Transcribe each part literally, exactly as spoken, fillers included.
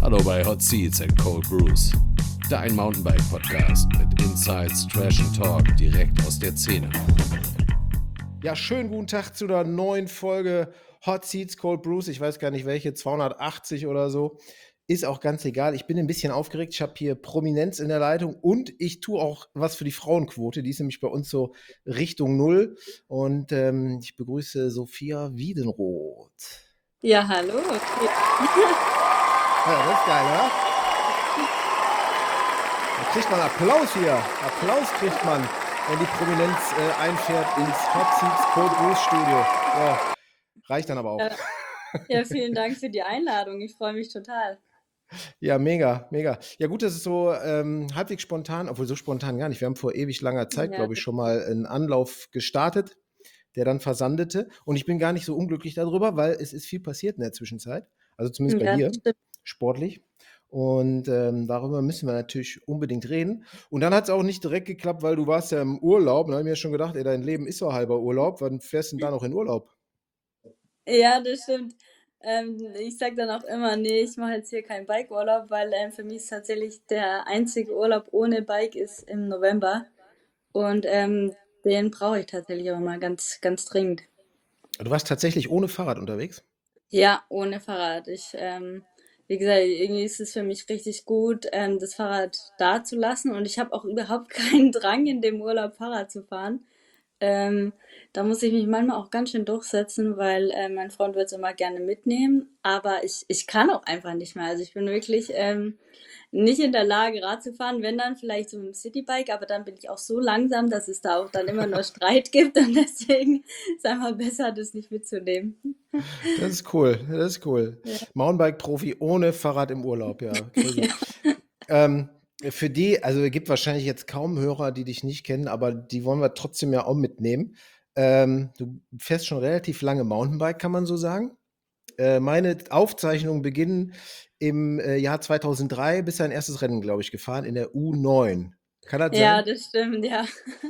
Hallo bei Hot Seats and Cold Brews, dein Mountainbike-Podcast mit Insights, Trash and Talk direkt aus der Szene. Ja, schönen guten Tag zu der neuen Folge Hot Seats, Cold Brews. Ich weiß gar nicht welche, zweihundertachtzig oder so. Ist auch ganz egal. Ich bin ein bisschen aufgeregt. Ich habe hier Prominenz in der Leitung und ich tue auch was für die Frauenquote. Die ist nämlich bei uns so Richtung Null. Und ähm, ich begrüße Sophia Wiedenroth. Ja, hallo. Okay. Ja, das ist geil, oder? Da kriegt man Applaus hier. Applaus kriegt man, wenn die Prominenz äh, einfährt ins Hot Seats Cold Brews Studio. Ja, reicht dann aber auch. Ja. Ja, vielen Dank für die Einladung. Ich freue mich total. Ja, mega, mega. Ja, gut, das ist so ähm, halbwegs spontan, obwohl so spontan gar nicht. Wir haben vor ewig langer Zeit, Ja, glaube ich, schon mal einen Anlauf gestartet, der dann versandete. Und ich bin gar nicht so unglücklich darüber, weil es ist viel passiert in der Zwischenzeit. Also zumindest bei ja, dir, das stimmt. sportlich. Und ähm, darüber müssen wir natürlich unbedingt reden. Und dann hat es auch nicht direkt geklappt, weil du warst ja im Urlaub. Da habe ich mir schon gedacht, ey, dein Leben ist so halber Urlaub. Wann fährst du denn da noch in Urlaub? Ja, das stimmt. Ähm, ich sage dann auch immer, nee, ich mache jetzt hier keinen Bike-Urlaub, weil ähm, für mich ist tatsächlich der einzige Urlaub ohne Bike ist im November. Und ähm, den brauche ich tatsächlich auch mal ganz, ganz dringend. Du warst tatsächlich ohne Fahrrad unterwegs? Ja, ohne Fahrrad. Ich, ähm, wie gesagt, irgendwie ist es für mich richtig gut, ähm, das Fahrrad da zu lassen. Und ich habe auch überhaupt keinen Drang, in dem Urlaub Fahrrad zu fahren. Ähm, da muss ich mich manchmal auch ganz schön durchsetzen, weil äh, mein Freund wird es immer gerne mitnehmen, aber ich, ich kann auch einfach nicht mehr. Also ich bin wirklich ähm, nicht in der Lage, Rad zu fahren, wenn dann vielleicht so mit dem Citybike, aber dann bin ich auch so langsam, dass es da auch dann immer nur Streit gibt und deswegen ist einfach besser, das nicht mitzunehmen. Das ist cool, das ist cool. Ja. Mountainbike-Profi ohne Fahrrad im Urlaub, ja, crazy. Ja. Ähm, für die, also es gibt wahrscheinlich jetzt kaum Hörer, die dich nicht kennen, aber die wollen wir trotzdem ja auch mitnehmen. Ähm, du fährst schon relativ lange Mountainbike, kann man so sagen. Äh, meine Aufzeichnungen beginnen im äh, Jahr zweitausenddrei, bist dein erstes Rennen, glaube ich, gefahren in der U neun. Kann das Ja, sein? das stimmt, ja.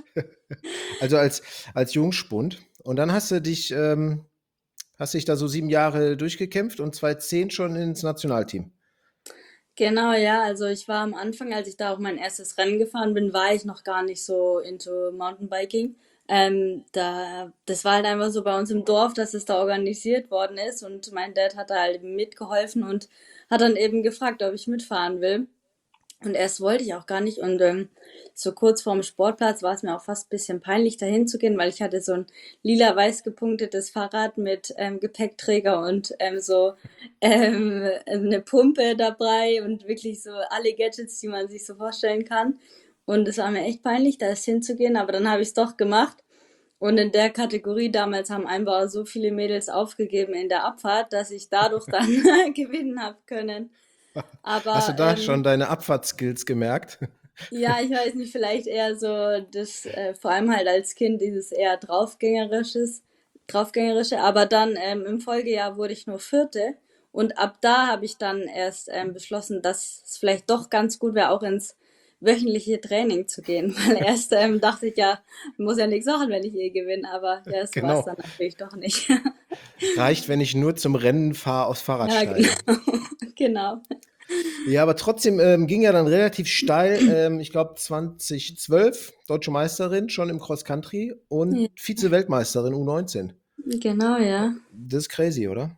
Also als, als Jungspund. Und dann hast du dich, ähm, hast dich da so sieben Jahre durchgekämpft und zweitausendzehn schon ins Nationalteam. Genau, ja. Also ich war am Anfang, als ich da auch mein erstes Rennen gefahren bin, war ich noch gar nicht so into Mountainbiking. Ähm, da, das war halt einfach so bei uns im Dorf, dass es da organisiert worden ist und mein Dad hat da halt eben mitgeholfen und hat dann eben gefragt, ob ich mitfahren will. Und erst wollte ich auch gar nicht. Und ähm, so kurz vorm Sportplatz war es mir auch fast ein bisschen peinlich, dahin zu gehen, weil ich hatte so ein lila-weiß gepunktetes Fahrrad mit ähm, Gepäckträger und ähm, so ähm, eine Pumpe dabei und wirklich so alle Gadgets, die man sich so vorstellen kann. Und es war mir echt peinlich, da jetzt hinzugehen, aber dann habe ich es doch gemacht. Und in der Kategorie damals haben einfach so viele Mädels aufgegeben in der Abfahrt, dass ich dadurch dann gewinnen habe können. Hast du Aber da schon ähm, deine Abfahrtskills gemerkt? ja, ich weiß nicht, vielleicht eher so das, äh, vor allem halt als Kind dieses eher draufgängerisches, draufgängerische, aber dann ähm, im Folgejahr wurde ich nur Vierte und ab da habe ich dann erst ähm, beschlossen, dass es vielleicht doch ganz gut wäre, auch ins wöchentliche Training zu gehen, weil erst ähm, dachte ich ja, muss ja nichts machen, wenn ich eh gewinne, aber ja, so war es Genau. dann natürlich doch nicht. Reicht, wenn ich nur zum Rennen fahre, aufs Fahrrad Ja, genau, steige. genau. Ja, aber trotzdem ähm, ging ja dann relativ steil. Ähm, ich glaube zweitausendzwölf, deutsche Meisterin schon im Cross-Country und Ja, Vize-Weltmeisterin U neunzehn. genau, ja. Das ist crazy, oder?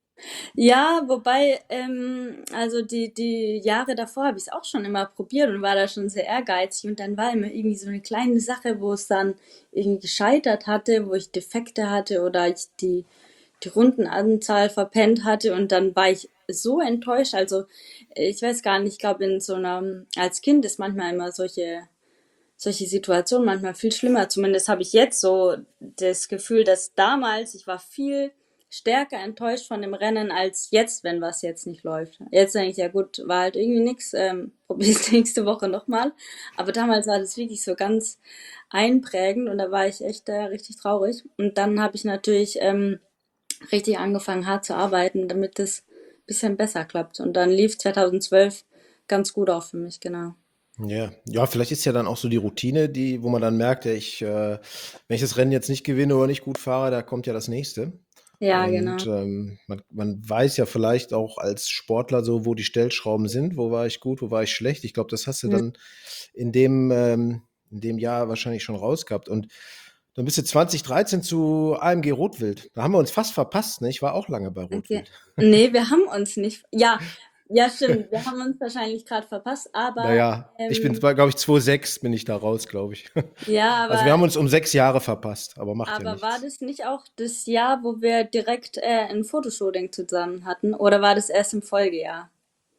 Ja, wobei, ähm, also die, die Jahre davor habe ich es auch schon immer probiert und war da schon sehr ehrgeizig. Und dann war immer irgendwie so eine kleine Sache, wo es dann irgendwie gescheitert hatte, wo ich Defekte hatte oder ich die, die Rundenanzahl verpennt hatte. Und dann war ich so enttäuscht. Also ich weiß gar nicht, ich glaube, in so einer, als Kind ist manchmal immer solche, solche Situationen manchmal viel schlimmer. Zumindest habe ich jetzt so das Gefühl, dass damals, ich war viel stärker enttäuscht von dem Rennen als jetzt, wenn was jetzt nicht läuft. Jetzt denke ich, ja gut, war halt irgendwie nix, ähm, probier's nächste Woche nochmal. Aber damals war das wirklich so ganz einprägend und da war ich echt äh, richtig traurig. Und dann habe ich natürlich ähm, richtig angefangen, hart zu arbeiten, damit es ein bisschen besser klappt. Und dann lief zweitausendzwölf ganz gut auch für mich, genau. Ja, ja, vielleicht ist ja dann auch so die Routine, die, wo man dann merkt, ja, ich, äh, wenn ich das Rennen jetzt nicht gewinne oder nicht gut fahre, da kommt ja das nächste. Ja, Und genau. ähm, man, man weiß ja vielleicht auch als Sportler so, wo die Stellschrauben sind, wo war ich gut, wo war ich schlecht. Ich glaube, das hast du Hm. dann in dem, ähm, in dem Jahr wahrscheinlich schon rausgehabt. Und dann bist du zwanzig dreizehn zu A M G Rotwild. Da haben wir uns fast verpasst, ne? Ich war auch lange bei Okay. Rotwild. Nee, wir haben uns nicht. Ja, ja, stimmt. Wir haben uns wahrscheinlich gerade verpasst, aber Naja, ich bin, ähm, glaube ich, zwei sechs bin ich da raus, glaube ich. ja, Also wir aber haben uns um sechs Jahre verpasst, aber macht ja aber war nichts. das nicht auch das Jahr, wo wir direkt äh, ein Fotoshooting zusammen hatten? Oder war das erst im Folgejahr?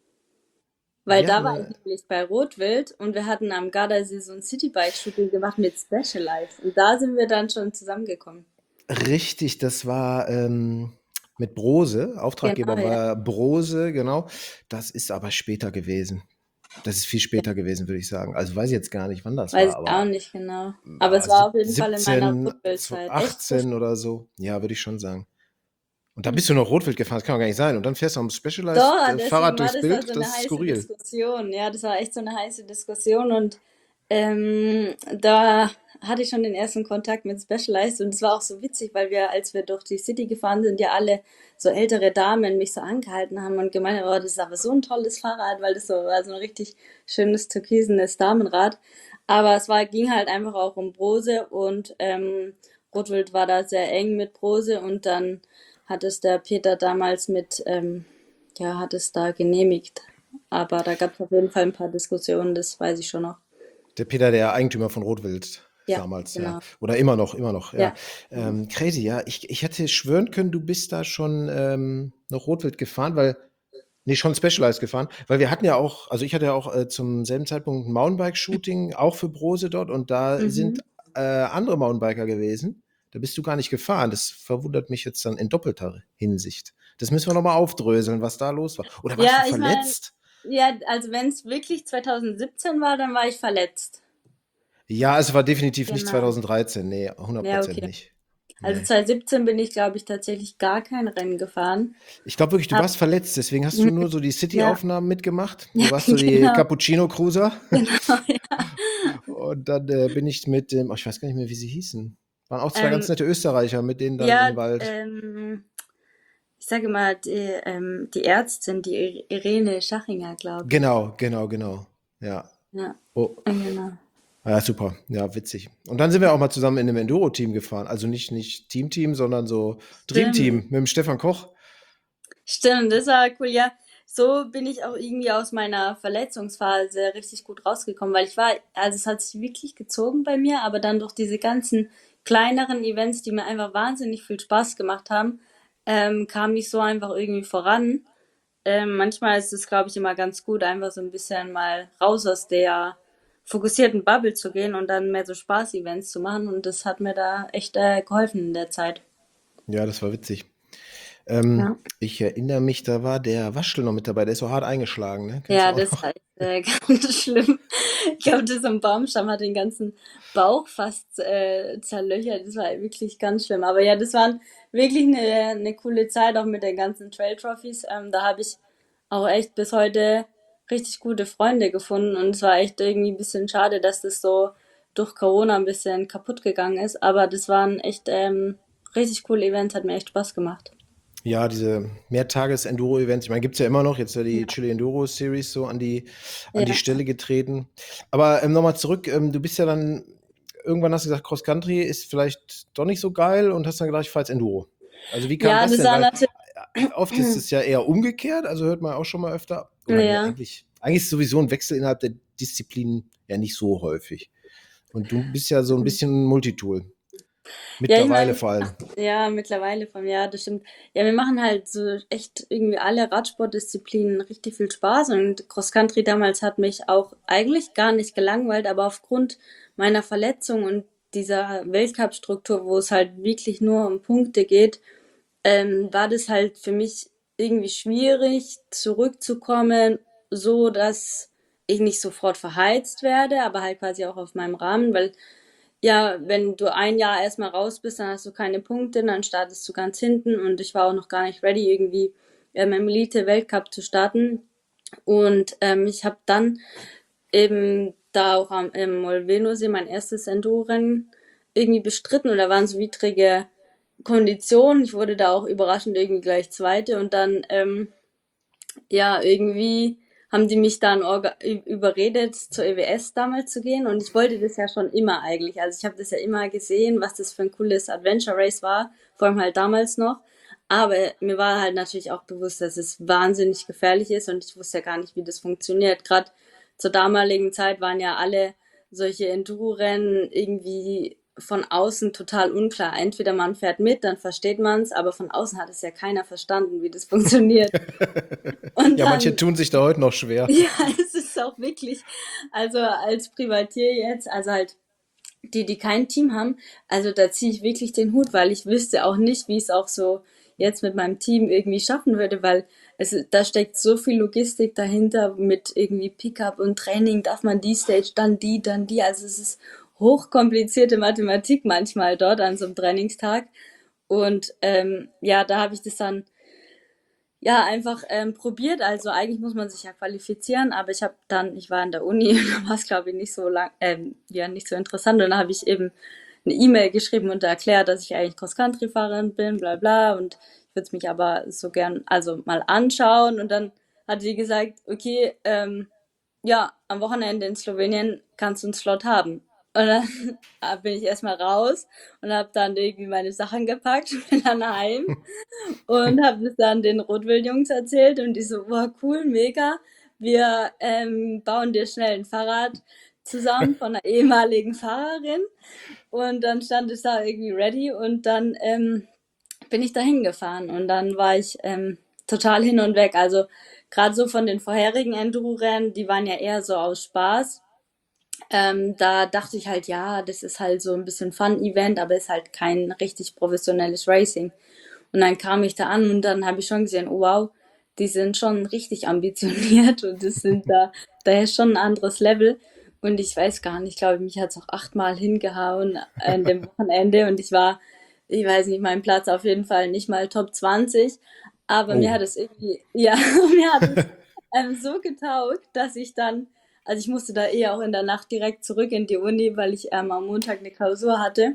Weil Wir da hatten war ich eine, nämlich bei Rotwild und wir hatten am Gardasee so ein Citybike-Shooting gemacht mit Specialized. Und da sind wir dann schon zusammengekommen. richtig, das war ähm, mit Brose, Genau, Auftraggeber ja. war Brose, genau. Das ist aber später gewesen. Das ist viel Ja. später gewesen, würde ich sagen. Also weiß ich jetzt gar nicht, wann das Weiß war, ich auch aber nicht genau. Aber ah, es war auf sieb- jeden Fall in meiner siebzehn, Rotwild-Zeit. Echt so achtzehn oder so. Ja, würde ich schon sagen. Und da schlimm. bist du noch Rotwild gefahren, das kann doch gar nicht sein. Und dann fährst du am Doch, Specialized-Fahrrad deswegen war durchs das auch so Bild, das eine ist heiße skurril. Diskussion. Ja, das war echt so eine heiße Diskussion und ähm, da hatte ich schon den ersten Kontakt mit Specialized und es war auch so witzig, weil wir, als wir durch die City gefahren sind, ja alle so ältere Damen mich so angehalten haben und gemeint haben, oh, das ist aber so ein tolles Fahrrad, weil das so war so ein richtig schönes türkisenes Damenrad. Aber es war, ging halt einfach auch um Brose und ähm, Rotwild war da sehr eng mit Brose und dann hat es der Peter damals mit ähm, ja, hat es da genehmigt. Aber da gab es auf jeden Fall ein paar Diskussionen, das weiß ich schon noch. Der Peter, der Eigentümer von Rotwild Ja, damals, ja. genau. Oder immer noch, immer noch, ja. Ja, genau. Ähm, crazy, ja. Ich, ich hätte schwören können, du bist da schon ähm, noch Rotwild gefahren, weil, nee, schon Specialized gefahren, weil wir hatten ja auch, also ich hatte ja auch äh, zum selben Zeitpunkt ein Mountainbike-Shooting, auch für Brose dort, und da sind Mhm. äh, andere Mountainbiker gewesen. Da bist du gar nicht gefahren. Das verwundert mich jetzt dann in doppelter Hinsicht. Das müssen wir nochmal aufdröseln, was da los war. Oder warst du Ja, ich meine, verletzt? ja, also wenn es wirklich zwanzig siebzehn war, dann war ich verletzt. Ja, es war definitiv nicht Genau. zwanzig dreizehn. Nee, hundert Ja, Prozent okay. nicht. Also Nee. zwanzig siebzehn bin ich, glaube ich, tatsächlich gar kein Rennen gefahren. Ich glaube wirklich, du Hab, warst verletzt, deswegen hast du Mhm. nur so die Ja, City-Aufnahmen mitgemacht. ja, Du warst so die genau, Cappuccino Cruiser. genau, ja. Und dann äh, bin ich mit dem, oh, ich weiß gar nicht mehr, wie sie hießen. Waren auch zwei ganz Ähm, nette Österreicher, mit denen dann in ja, den Wald. ähm, ich sage mal, die, ähm, die Ärztin, die Irene Schachinger, glaube ich. Genau, genau, genau. Ja. Ja, Oh, genau. ja, super. Ja, witzig. Und dann sind wir auch mal zusammen in einem Enduro-Team gefahren. Also nicht, nicht Team-Team, sondern so Dream-Team Stimmt. mit dem Stefan Koch. Stimmt, das war cool. Ja, so bin ich auch irgendwie aus meiner Verletzungsphase richtig gut rausgekommen, weil ich war, also es hat sich wirklich gezogen bei mir, aber dann durch diese ganzen kleineren Events, die mir einfach wahnsinnig viel Spaß gemacht haben, ähm, kam ich so einfach irgendwie voran. Ähm, manchmal ist es, glaube ich, immer ganz gut, einfach so ein bisschen mal raus aus der fokussierten Bubble zu gehen und dann mehr so Spaß-Events zu machen und das hat mir da echt äh, geholfen in der Zeit. Ja, das war witzig. Ähm, Ja. ich erinnere mich, da war der Waschel noch mit dabei, der ist so hart eingeschlagen, ne? Kennst du Ja, auch das noch? war echt, äh, ganz schlimm. Ich glaube, das so 'n Baumstamm hat den ganzen Bauch fast äh, zerlöchert. Das war wirklich ganz schlimm. Aber ja, das war wirklich eine, eine coole Zeit, auch mit den ganzen Trail Trophies. Ähm, da habe ich auch echt bis heute richtig gute Freunde gefunden. Und es war echt irgendwie ein bisschen schade, dass das so durch Corona ein bisschen kaputt gegangen ist. Aber das waren echt ähm, richtig coole Events, hat mir echt Spaß gemacht. Ja, diese Mehrtages-Enduro-Events, ich meine, gibt's ja immer noch, jetzt ja die Ja, Chile Enduro Series so an die, an die ja, Stelle getreten. Aber ähm, nochmal zurück, ähm, du bist ja dann, irgendwann hast du gesagt, Cross Country ist vielleicht doch nicht so geil und hast dann gedacht, ich fahr jetzt Enduro. Also wie kam ja, das das denn? war Weil natürlich. äh, oft ist es ja eher umgekehrt, also hört man auch schon mal öfter. Oder nee, Ja. eigentlich, eigentlich ist sowieso ein Wechsel innerhalb der Disziplinen ja nicht so häufig. Und du bist ja so ein bisschen Multitool. Ja, ich Mittlerweile meine, vor allem. ja, mittlerweile vom Jahr, das stimmt. Ja, wir machen halt so echt irgendwie alle Radsportdisziplinen richtig viel Spaß und Cross Country damals hat mich auch eigentlich gar nicht gelangweilt, aber aufgrund meiner Verletzung und dieser Weltcup-Struktur, wo es halt wirklich nur um Punkte geht, ähm, war das halt für mich irgendwie schwierig, zurückzukommen, so dass ich nicht sofort verheizt werde, aber halt quasi auch auf meinem Rahmen, weil ja, wenn du ein Jahr erstmal raus bist, dann hast du keine Punkte, dann startest du ganz hinten und ich war auch noch gar nicht ready, irgendwie ähm, im Elite-Weltcup zu starten. Und ähm, ich habe dann eben da auch am im Molvenosee mein erstes Enduro-Rennen irgendwie bestritten und da waren so widrige Kondition. Ich wurde da auch überraschend irgendwie gleich Zweite und dann, ähm, ja, irgendwie haben die mich dann orga- ü- überredet, zur E W S damals zu gehen und ich wollte das ja schon immer eigentlich. Also ich habe das ja immer gesehen, was das für ein cooles Adventure Race war, vor allem halt damals noch. Aber mir war halt natürlich auch bewusst, dass es wahnsinnig gefährlich ist und ich wusste ja gar nicht, wie das funktioniert. Gerade zur damaligen Zeit waren ja alle solche Enduro-Rennen irgendwie von außen total unklar. Entweder man fährt mit, dann versteht man es, aber von außen hat es ja keiner verstanden, wie das funktioniert. Und Ja, manche dann tun sich da heute noch schwer. ja, es ist auch wirklich, also als Privatier jetzt, also halt die, die kein Team haben, also da ziehe ich wirklich den Hut, weil ich wüsste auch nicht, wie ich es auch so jetzt mit meinem Team irgendwie schaffen würde, weil es, da steckt so viel Logistik dahinter mit irgendwie Pickup und Training, darf man die Stage, dann die, dann die, also es ist hochkomplizierte Mathematik manchmal dort an so einem Trainingstag und ähm, ja, da habe ich das dann ja, einfach ähm, probiert. Also eigentlich muss man sich ja qualifizieren, aber ich habe dann, ich war in der Uni, da war es glaube ich nicht so lang, ähm, ja nicht so interessant. Und dann habe ich eben eine E-Mail geschrieben und erklärt, dass ich eigentlich Cross-Country-Fahrerin bin, bla bla. Und ich würde es mich aber so gern, also mal anschauen. Und dann hat sie gesagt, okay, ähm, ja, am Wochenende in Slowenien kannst du einen Slot haben. Und dann bin ich erstmal raus und habe dann irgendwie meine Sachen gepackt, bin dann heim und habe das dann den Rotwild-Jungs erzählt und die so, wow, cool, mega. Wir ähm, bauen dir schnell ein Fahrrad zusammen von einer ehemaligen Fahrerin und dann stand es da irgendwie ready und dann ähm, bin ich da hingefahren und dann war ich ähm, total hin und weg. Also gerade so von den vorherigen Enduro-Rennen, die waren ja eher so aus Spaß. Ähm, da dachte ich halt, ja, das ist halt so ein bisschen Fun-Event, aber ist halt kein richtig professionelles Racing. Und dann kam ich da an und dann habe ich schon gesehen, oh wow, die sind schon richtig ambitioniert und das sind da, da ist schon ein anderes Level. Und ich weiß gar nicht, ich glaube, mich hat es auch achtmal hingehauen an dem Wochenende und ich war, ich weiß nicht, mein Platz auf jeden Fall nicht mal Top zwanzig, aber mir Oh. hat es irgendwie, ja, mir hat es ähm, so getaugt, dass ich dann, also ich musste da eh auch in der Nacht direkt zurück in die Uni, weil ich ähm, am Montag eine Klausur hatte.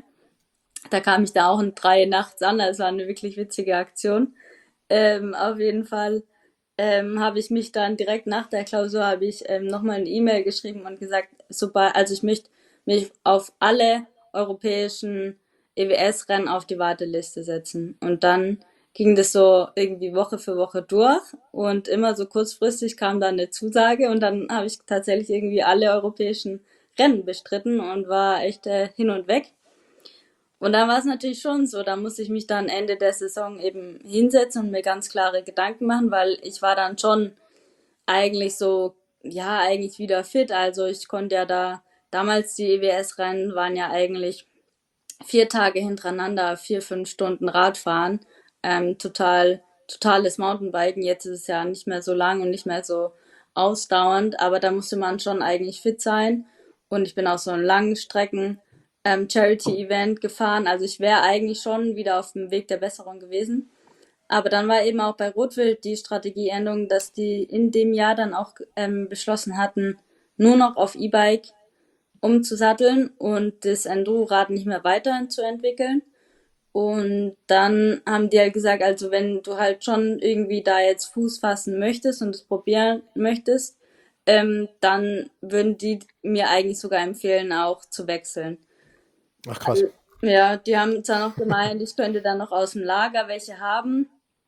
Da kam ich da auch um drei nachts an, das war eine wirklich witzige Aktion. Ähm, auf jeden Fall ähm, habe ich mich dann direkt nach der Klausur habe ich ähm, nochmal eine E-Mail geschrieben und gesagt, sobald, also ich möchte mich auf alle europäischen E W S-Rennen auf die Warteliste setzen. Und dann ging das so irgendwie Woche für Woche durch und immer so kurzfristig kam dann eine Zusage und dann habe ich tatsächlich irgendwie alle europäischen Rennen bestritten und war echt äh, hin und weg. Und dann war es natürlich schon so, da musste ich mich dann Ende der Saison eben hinsetzen und mir ganz klare Gedanken machen, weil ich war dann schon eigentlich so, ja, eigentlich wieder fit. Also ich konnte ja da, damals die E W S-Rennen waren ja eigentlich vier Tage hintereinander, vier, fünf Stunden Radfahren. Ähm, total, totales Mountainbiken. Jetzt ist es ja nicht mehr so lang und nicht mehr so ausdauernd, aber da musste man schon eigentlich fit sein. Und ich bin auch so einen langen Strecken ähm, Charity-Event gefahren. Also ich wäre eigentlich schon wieder auf dem Weg der Besserung gewesen. Aber dann war eben auch bei Rotwild die Strategieänderung, dass die in dem Jahr dann auch ähm, beschlossen hatten, nur noch auf E-Bike umzusatteln und das Enduro-Rad nicht mehr weiterzuentwickeln. Und dann haben die halt gesagt, also wenn du halt schon irgendwie da jetzt Fuß fassen möchtest und es probieren möchtest, ähm, dann würden die mir eigentlich sogar empfehlen, auch zu wechseln. Ach krass. Ja, die haben zwar noch gemeint, ich könnte dann noch aus dem Lager welche haben.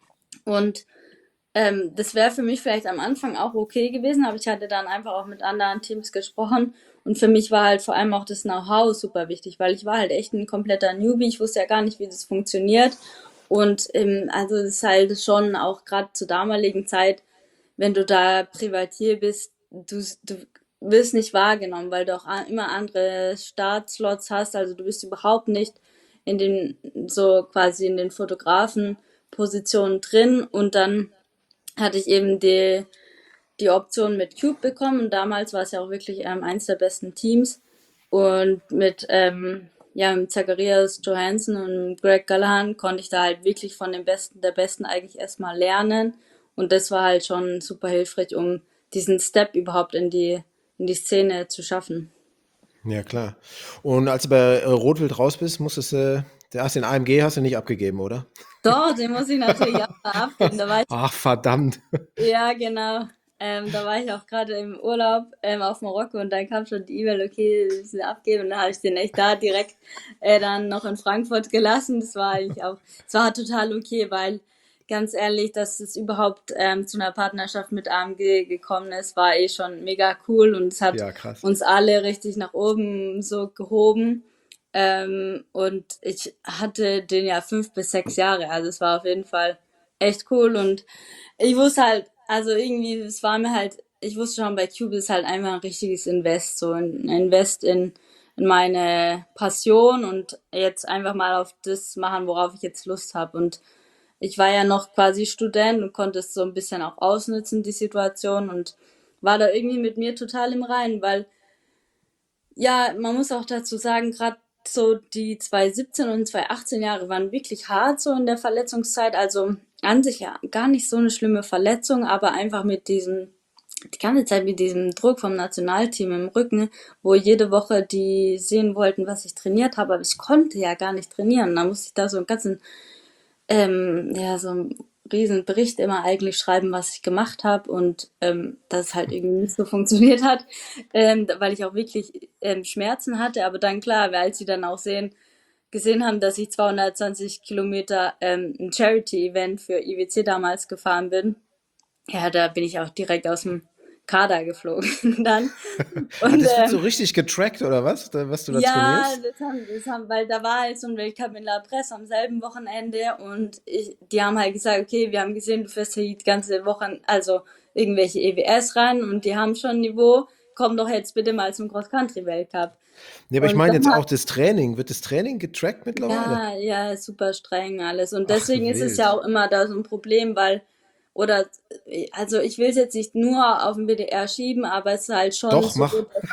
Und ähm, das wäre für mich vielleicht am Anfang auch okay gewesen, aber ich hatte dann einfach auch mit anderen Teams gesprochen und für mich war halt vor allem auch das Know-how super wichtig, weil ich war halt echt ein kompletter Newbie, ich wusste ja gar nicht, wie das funktioniert und ähm, also das ist halt schon auch gerade zur damaligen Zeit, wenn du da Privatier bist, du, du wirst nicht wahrgenommen, weil du auch a- immer andere Startslots hast, also du bist überhaupt nicht in den, so quasi in den Fotografenpositionen drin und dann hatte ich eben die, die Option mit Cube bekommen und damals war es ja auch wirklich ähm, eins der besten Teams und mit ähm, ja, mit Zacharias Johansson und Greg Gallahan konnte ich da halt wirklich von den Besten der Besten eigentlich erstmal lernen und das war halt schon super hilfreich, um diesen Step überhaupt in die, in die Szene zu schaffen. Ja, klar. Und als du bei äh, Rotwild raus bist, musstest du Der hast den A M G hast du nicht abgegeben, oder? Doch, den muss ich natürlich auch mal abgeben. Da war ich, Ach, verdammt. ja, genau. Ähm, da war ich auch gerade im Urlaub ähm, auf Marokko und dann kam schon die E-Mail, okay, wir müssen ihn abgeben. Und dann habe ich den echt da direkt äh, dann noch in Frankfurt gelassen. Das war eigentlich auch, es war total okay, weil ganz ehrlich, dass es überhaupt ähm, zu einer Partnerschaft mit A M G gekommen ist, war eh schon mega cool und es hat Ja, krass. uns alle richtig nach oben so gehoben. Ähm, und ich hatte den ja fünf bis sechs Jahre, also es war auf jeden Fall echt cool und ich wusste halt, also irgendwie, es war mir halt, ich wusste schon, bei Cube ist halt einfach ein richtiges Invest, so ein Invest in, in meine Passion und jetzt einfach mal auf das machen, worauf ich jetzt Lust habe. Und ich war ja noch quasi Student und konnte es so ein bisschen auch ausnutzen, die Situation, und war da irgendwie mit mir total im Reinen, weil ja, man muss auch dazu sagen, gerade so die zwanzig siebzehn und zwanzig achtzehn Jahre waren wirklich hart so in der Verletzungszeit. Also an sich ja gar nicht so eine schlimme Verletzung, aber einfach mit diesem, die ganze Zeit mit diesem Druck vom Nationalteam im Rücken, wo jede Woche die sehen wollten, was ich trainiert habe, aber ich konnte ja gar nicht trainieren. Da musste ich da so einen ganzen ähm, ja, so einen riesen Bericht immer eigentlich schreiben, was ich gemacht habe, und ähm, dass es halt irgendwie nicht so funktioniert hat, ähm, weil ich auch wirklich ähm, Schmerzen hatte. Aber dann klar, weil als sie dann auch sehen, gesehen haben, dass ich zweihundertzwanzig Kilometer ähm, ein Charity-Event für I W C damals gefahren bin, ja, da bin ich auch direkt aus dem Kader geflogen dann. Ah, Und das wird so ähm, richtig getrackt, oder was? Da, was du da ja, trainierst? das haben, das haben, weil da war halt so ein Weltcup in La Presse am selben Wochenende und ich, die haben halt gesagt, okay, wir haben gesehen, du fährst hier die ganze Woche, also irgendwelche E W S ran und die haben schon Niveau, komm doch jetzt bitte mal zum Cross-Country-Weltcup. Nee, aber ich Und meine jetzt dann auch das Training. Wird das Training getrackt mittlerweile? ja, ja, super streng alles. Und Ach, deswegen ist es ja wild. auch immer da so ein Problem, weil, oder, äh, also ich will es jetzt nicht nur auf den B D R schieben, aber es ist halt schon Doch, so, mach. dass,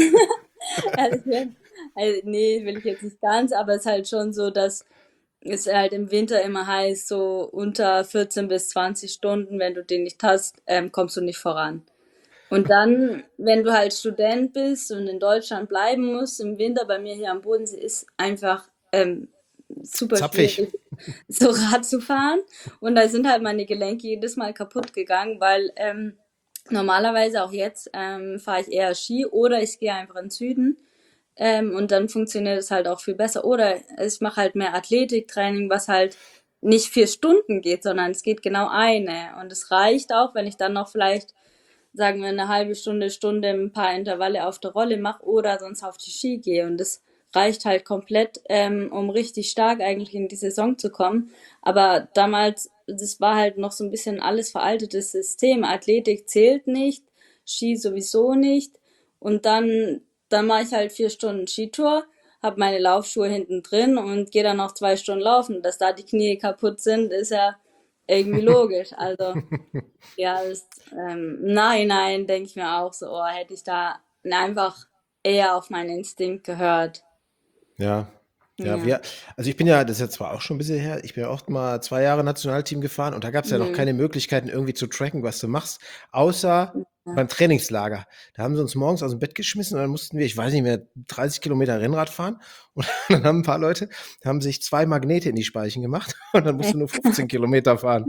also, ich will, also nee, will ich jetzt nicht ganz, aber es ist halt schon so, dass es halt im Winter immer heißt, so unter vierzehn bis zwanzig Stunden, wenn du den nicht hast, ähm, kommst du nicht voran. Und dann, wenn du halt Student bist und in Deutschland bleiben musst, im Winter bei mir hier am Bodensee ist einfach ähm, super Zapfig. schwierig, so Rad zu fahren. Und da sind halt meine Gelenke jedes Mal kaputt gegangen, weil ähm, normalerweise auch jetzt ähm, fahre ich eher Ski oder ich gehe einfach in den Süden. Ähm, und dann funktioniert es halt auch viel besser. Oder ich mache halt mehr Athletiktraining, was halt nicht vier Stunden geht, sondern es geht genau eine. Und es reicht auch, wenn ich dann noch vielleicht, sagen wir, eine halbe Stunde, Stunde ein paar Intervalle auf der Rolle mache oder sonst auf die Ski gehe. Und das reicht halt komplett, ähm, um richtig stark eigentlich in die Saison zu kommen. Aber damals, das war halt noch so ein bisschen alles veraltetes System. Athletik zählt nicht, Ski sowieso nicht. Und dann, dann mache ich halt vier Stunden Skitour, habe meine Laufschuhe hinten drin und gehe dann noch zwei Stunden laufen. Dass da die Knie kaputt sind, ist ja irgendwie logisch. Also ja, das, ähm, im Nachhinein denke ich mir auch so, oh, hätte ich da einfach eher auf meinen Instinkt gehört. Ja. Ja, Ja. wir, also ich bin ja, das ist ja zwar auch schon ein bisschen her, ich bin ja auch mal zwei Jahre Nationalteam gefahren und da gab es ja noch Mhm. keine Möglichkeiten, irgendwie zu tracken, was du machst, außer Ja. beim Trainingslager. Da haben sie uns morgens aus dem Bett geschmissen und dann mussten wir, ich weiß nicht mehr, dreißig Kilometer Rennrad fahren und dann haben ein paar Leute, haben sich zwei Magnete in die Speichen gemacht und dann musst du nur fünfzehn Kilometer fahren.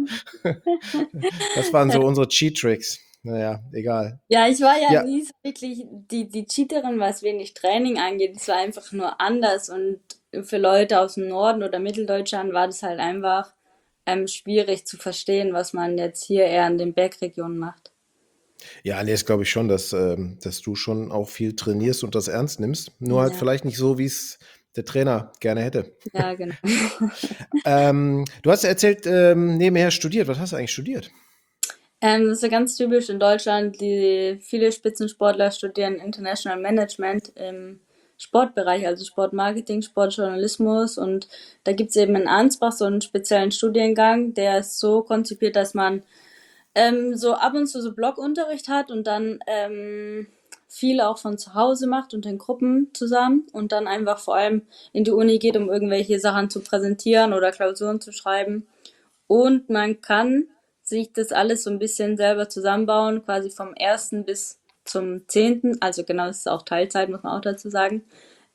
Das waren so unsere Cheat-Tricks. Naja, egal. Ja, ich war ja Ja, nie so wirklich die, die Cheaterin, was wenig Training angeht. Es war einfach nur anders, und für Leute aus dem Norden oder Mitteldeutschland war das halt einfach ähm, schwierig zu verstehen, was man jetzt hier eher in den Bergregionen macht. ja, nee, das glaube ich schon, dass, ähm, dass du schon auch viel trainierst und das ernst nimmst. Nur halt Ja, vielleicht nicht so, wie es der Trainer gerne hätte. ja, genau. Ähm, du hast ja erzählt, ähm, nebenher studiert. Was hast du eigentlich studiert? Ähm, das ist ja ganz typisch in Deutschland. Die viele Spitzensportler studieren International Management im Sportbereich, also Sportmarketing, Sportjournalismus. Und da gibt es eben in Ansbach so einen speziellen Studiengang, der ist so konzipiert, dass man ähm, so ab und zu so Blockunterricht hat und dann ähm, viel auch von zu Hause macht und in Gruppen zusammen und dann einfach vor allem in die Uni geht, um irgendwelche Sachen zu präsentieren oder Klausuren zu schreiben. Und man kann sich das alles so ein bisschen selber zusammenbauen, quasi vom ersten bis zum zehnten. Also genau, das ist auch Teilzeit, muss man auch dazu sagen.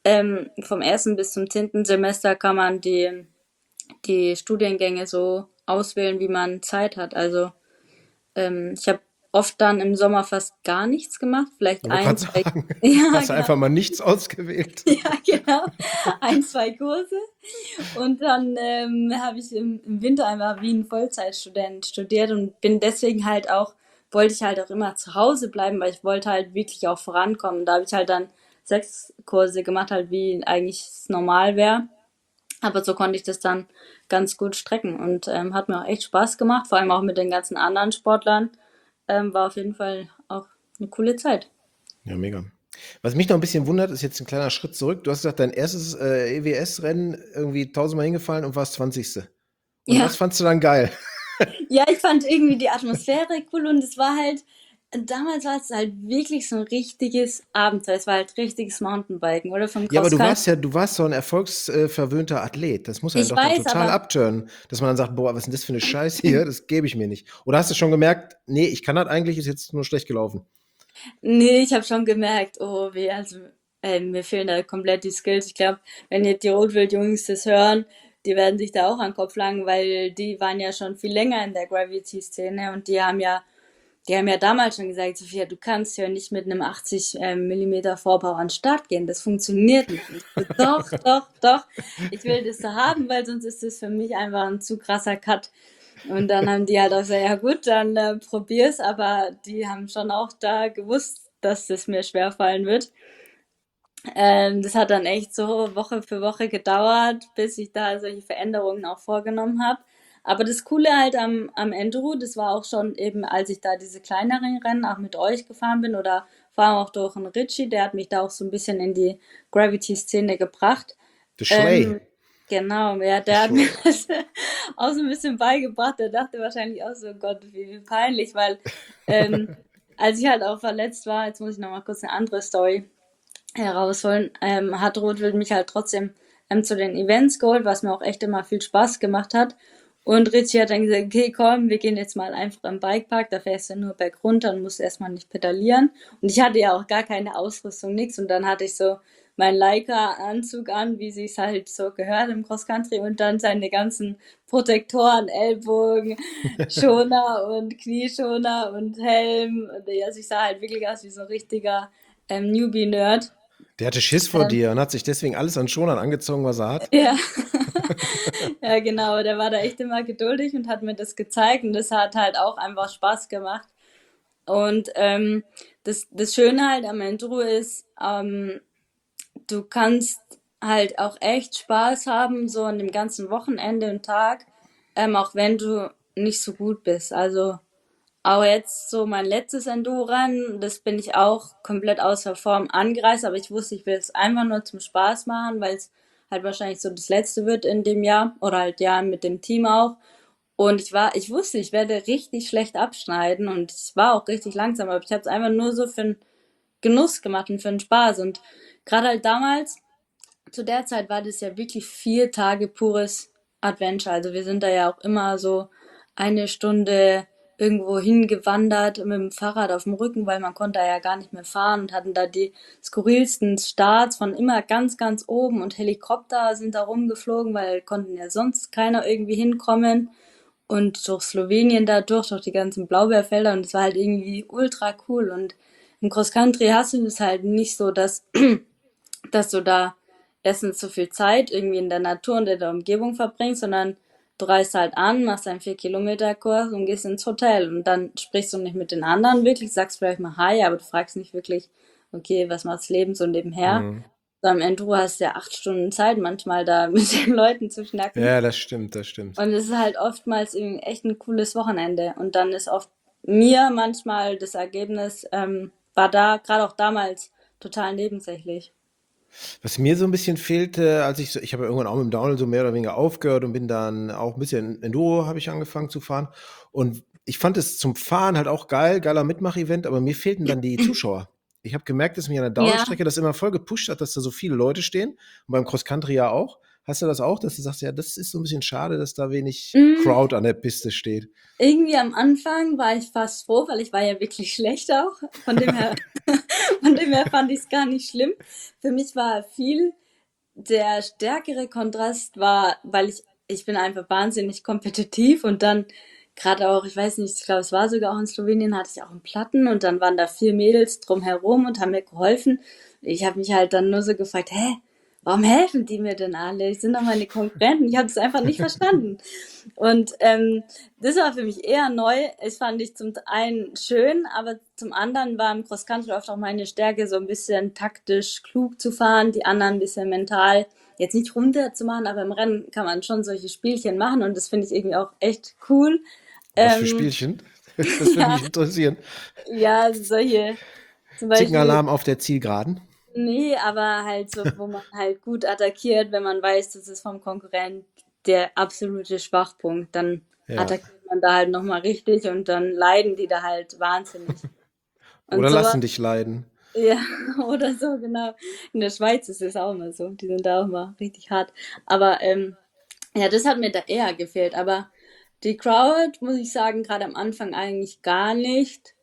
ähm, vom ersten bis zum zehnten Semester kann man die, die Studiengänge so auswählen, wie man Zeit hat. Also ähm, ich habe oft dann im Sommer fast gar nichts gemacht, vielleicht Ich wollte ein, gerade zwei, sagen, ja, hast du genau, einfach mal nichts ausgewählt? ja, genau, ein, zwei Kurse. Und dann ähm, habe ich im, im Winter einfach wie ein Vollzeitstudent studiert und bin deswegen halt auch, wollte ich halt auch immer zu Hause bleiben, weil ich wollte halt wirklich auch vorankommen. Da habe ich halt dann sechs Kurse gemacht, halt wie eigentlich es normal wäre. Aber so konnte ich das dann ganz gut strecken und ähm, hat mir auch echt Spaß gemacht, vor allem auch mit den ganzen anderen Sportlern. Ähm, war auf jeden Fall auch eine coole Zeit. Ja, mega. Was mich noch ein bisschen wundert, ist jetzt ein kleiner Schritt zurück. Du hast gesagt, dein erstes äh, E W S-Rennen irgendwie tausendmal hingefallen und warst zwanzigste. Und was Ja, fandst du dann geil? ja, ich fand irgendwie die Atmosphäre cool und es war halt, damals war es halt wirklich so ein richtiges Abenteuer. Es war halt richtiges Mountainbiken oder vom Ja, aber Cross du Country. warst ja, du warst so ein erfolgsverwöhnter Athlet. Das muss einen Ich doch dann weiß total aber, abturnen, dass man dann sagt, boah, was ist denn das für eine Scheiße hier? Das gebe ich mir nicht. Oder hast du schon gemerkt, nee, ich kann das eigentlich, ist jetzt nur schlecht gelaufen. nee, ich habe schon gemerkt, oh weh, also äh, mir fehlen da komplett die Skills. Ich glaube, wenn jetzt die Rotwild-Jungs das hören, die werden sich da auch an den Kopf langen, weil die waren ja schon viel länger in der Gravity-Szene und die haben ja, die haben ja damals schon gesagt, Sophia, du kannst ja nicht mit einem achtzig ähm, Millimeter Vorbau an den Start gehen, das funktioniert nicht. Und ich so, doch, doch, doch, ich will das so haben, weil sonst ist das für mich einfach ein zu krasser Cut. Und dann haben die halt auch gesagt, ja gut, dann äh, probier's, aber die haben schon auch da gewusst, dass das mir schwerfallen wird. Ähm, das hat dann echt so Woche für Woche gedauert, bis ich da solche Veränderungen auch vorgenommen habe. Aber das Coole halt am, am Enduro, das war auch schon eben, als ich da diese kleineren Rennen auch mit euch gefahren bin oder vor allem auch durch einen Richie, der hat mich da auch so ein bisschen in die Gravity-Szene gebracht. The Schley. Ähm, genau, ja, The der hat mir Schley. das auch so ein bisschen beigebracht. Der dachte wahrscheinlich auch so, Gott, wie, wie peinlich, weil ähm, als ich halt auch verletzt war, jetzt muss ich noch mal kurz eine andere Story herausholen, ähm, hat Rotwild mich halt trotzdem ähm, zu den Events geholt, was mir auch echt immer viel Spaß gemacht hat. Und Richie hat dann gesagt, okay, komm, wir gehen jetzt mal einfach im Bikepark, da fährst du nur bergunter und musst erstmal nicht pedalieren. Und ich hatte ja auch gar keine Ausrüstung, nix. Und dann hatte ich so meinen Leica-Anzug an, wie sich's halt so gehört im Cross-Country und dann seine ganzen Protektoren, Ellbogen, Schoner und Knieschoner und Helm. Und also ich sah halt wirklich aus wie so ein richtiger ähm, Newbie-Nerd. Der hatte Schiss vor Ähm, dir und hat sich deswegen alles an Schonern angezogen, was er hat. ja. Ja, genau, der war da echt immer geduldig und hat mir das gezeigt und das hat halt auch einfach Spaß gemacht. Und ähm, das, das Schöne halt am Enduro ist, ähm, du kannst halt auch echt Spaß haben, so an dem ganzen Wochenende und Tag, ähm, auch wenn du nicht so gut bist. Also auch jetzt so mein letztes Enduro-Rennen, das bin ich auch komplett außer Form angereist, aber ich wusste, ich will es einfach nur zum Spaß machen, weil es halt wahrscheinlich so das letzte wird in dem Jahr oder halt ja mit dem Team auch. Und ich war, ich wusste, ich werde richtig schlecht abschneiden und ich war auch richtig langsam, aber ich habe es einfach nur so für den Genuss gemacht und für den Spaß. Und gerade halt damals, zu der Zeit war das ja wirklich vier Tage pures Adventure. Also wir sind da ja auch immer so eine Stunde irgendwo hingewandert mit dem Fahrrad auf dem Rücken, weil man konnte da ja gar nicht mehr fahren und hatten da die skurrilsten Starts von immer ganz, ganz oben und Helikopter sind da rumgeflogen, weil konnten ja sonst keiner irgendwie hinkommen und durch Slowenien da durch, durch die ganzen Blaubeerfelder und es war halt irgendwie ultra cool und im Cross Country hast du das halt nicht so, dass dass du da erstens so viel Zeit irgendwie in der Natur und in der Umgebung verbringst, sondern du reist halt an, machst einen vier Kilometer Kurs und gehst ins Hotel und dann sprichst du nicht mit den anderen wirklich, sagst vielleicht mal Hi, aber du fragst nicht wirklich, okay, was machst du Leben so nebenher? Mhm. So am Ende du hast ja acht Stunden Zeit manchmal da mit den Leuten zu schnacken Ja, das stimmt, das stimmt. und es ist halt oftmals irgendwie echt ein cooles Wochenende und dann ist oft mir manchmal das Ergebnis ähm, war da gerade auch damals total nebensächlich. Was mir so ein bisschen fehlte, als ich so, ich habe ja irgendwann auch mit dem Downhill so mehr oder weniger aufgehört und bin dann auch ein bisschen Enduro habe ich angefangen zu fahren. Und ich fand es zum Fahren halt auch geil, geiler Mitmach-Event, aber mir fehlten dann die Zuschauer. Ich habe gemerkt, dass mich an der Ja, Downhill-Strecke das immer voll gepusht hat, dass da so viele Leute stehen. Und beim Cross-Country ja auch. Hast du das auch, dass du sagst, ja, das ist so ein bisschen schade, dass da wenig Mm, Crowd an der Piste steht? Irgendwie am Anfang war ich fast froh, weil ich war ja wirklich schlecht auch. Von dem her, von dem her fand ich es gar nicht schlimm. Für mich war viel der stärkere Kontrast war, weil ich, ich bin einfach wahnsinnig kompetitiv und dann gerade auch, ich weiß nicht, ich glaube, es war sogar auch in Slowenien, hatte ich auch einen Platten und dann waren da vier Mädels drumherum und haben mir geholfen. Ich habe mich halt dann nur so gefragt, hä, warum helfen die mir denn alle? Die sind doch meine Konkurrenten. Ich habe es einfach nicht verstanden. Und ähm, das war für mich eher neu. Ich fand ich zum einen schön, aber zum anderen war im Cross Country oft auch meine Stärke, so ein bisschen taktisch klug zu fahren, die anderen ein bisschen mental jetzt nicht runterzumachen, aber im Rennen kann man schon solche Spielchen machen und das finde ich irgendwie auch echt cool. Was für Ähm, Spielchen? Das würde ja, mich interessieren. ja, solche zum Beispiel, Zickenalarm auf der Zielgeraden? nee, aber halt so, wo man halt gut attackiert, wenn man weiß, das ist vom Konkurrent der absolute Schwachpunkt, dann Ja. attackiert man da halt nochmal richtig und dann leiden die da halt wahnsinnig. Und Oder sowas, lassen dich leiden. ja, oder so, genau. In der Schweiz ist es auch immer so, die sind da auch mal richtig hart. Aber ähm, ja, das hat mir da eher gefehlt. Aber die Crowd, muss ich sagen, gerade am Anfang eigentlich gar nicht.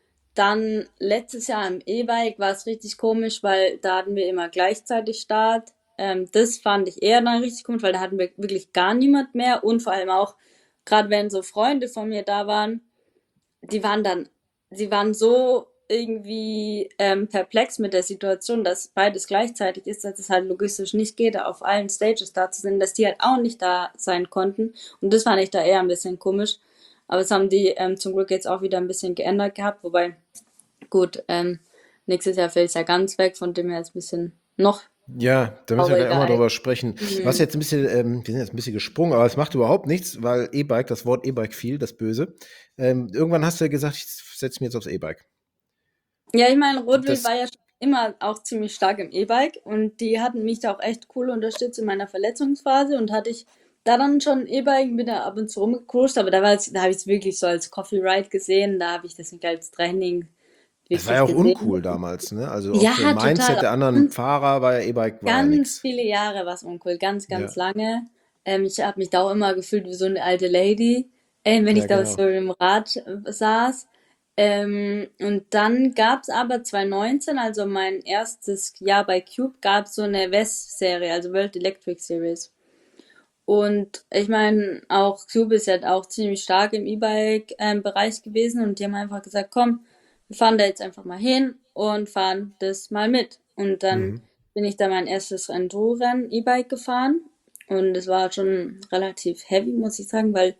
Dann letztes Jahr im E-Bike war es richtig komisch, weil da hatten wir immer gleichzeitig Start. Ähm, das fand ich eher dann richtig komisch, weil da hatten wir wirklich gar niemand mehr und vor allem auch, gerade wenn so Freunde von mir da waren, die waren dann, sie waren so irgendwie ähm, perplex mit der Situation, dass beides gleichzeitig ist, dass es halt logistisch nicht geht, auf allen Stages da zu sein, dass die halt auch nicht da sein konnten. Und das fand ich da eher ein bisschen komisch. Aber das haben die ähm, zum Glück jetzt auch wieder ein bisschen geändert gehabt, wobei, gut, ähm, nächstes Jahr fällt es ja ganz weg, von dem her ist ein bisschen noch Ja, da müssen wir gleich auch trauriger mal drüber eigentlich. sprechen. Was Mhm. jetzt ein bisschen, ähm, wir sind jetzt ein bisschen gesprungen, aber es macht überhaupt nichts, weil E-Bike, das Wort E-Bike fiel, das Böse. Ähm, irgendwann hast du ja gesagt, ich setze mich jetzt aufs E-Bike. Ja, ich meine, Rotwild Das, war ja schon immer auch ziemlich stark im E-Bike und die hatten mich da auch echt cool unterstützt in meiner Verletzungsphase und hatte ich da dann schon ein E-Bike, bin da ab und zu rumgecruised, aber da war da habe ich es wirklich so als Coffee Ride gesehen, da habe ich das nicht als Training das war ja wirklich auch gesehen. uncool damals, ne? Also auch für ein Ja, Mindset total. der anderen Und Fahrer war ja E-Bike war ja ganz nix. viele Jahre war es uncool, ganz, Ja, ganz lange. Ähm, ich habe mich da auch immer gefühlt wie so eine alte Lady, ähm, wenn ich ja, da genau. so im Rad äh, saß. Ähm, und dann gab's aber zwanzig neunzehn, also mein erstes Jahr bei Cube, gab's so eine W E S-Serie, also World Electric Series. Und ich meine, auch Cube ist ja auch ziemlich stark im E-Bike-Bereich gewesen und die haben einfach gesagt, komm, wir fahren da jetzt einfach mal hin und fahren das mal mit. Und dann Mhm. bin ich da mein erstes Enduro-Rennen E-Bike gefahren und es war schon relativ heavy, muss ich sagen, weil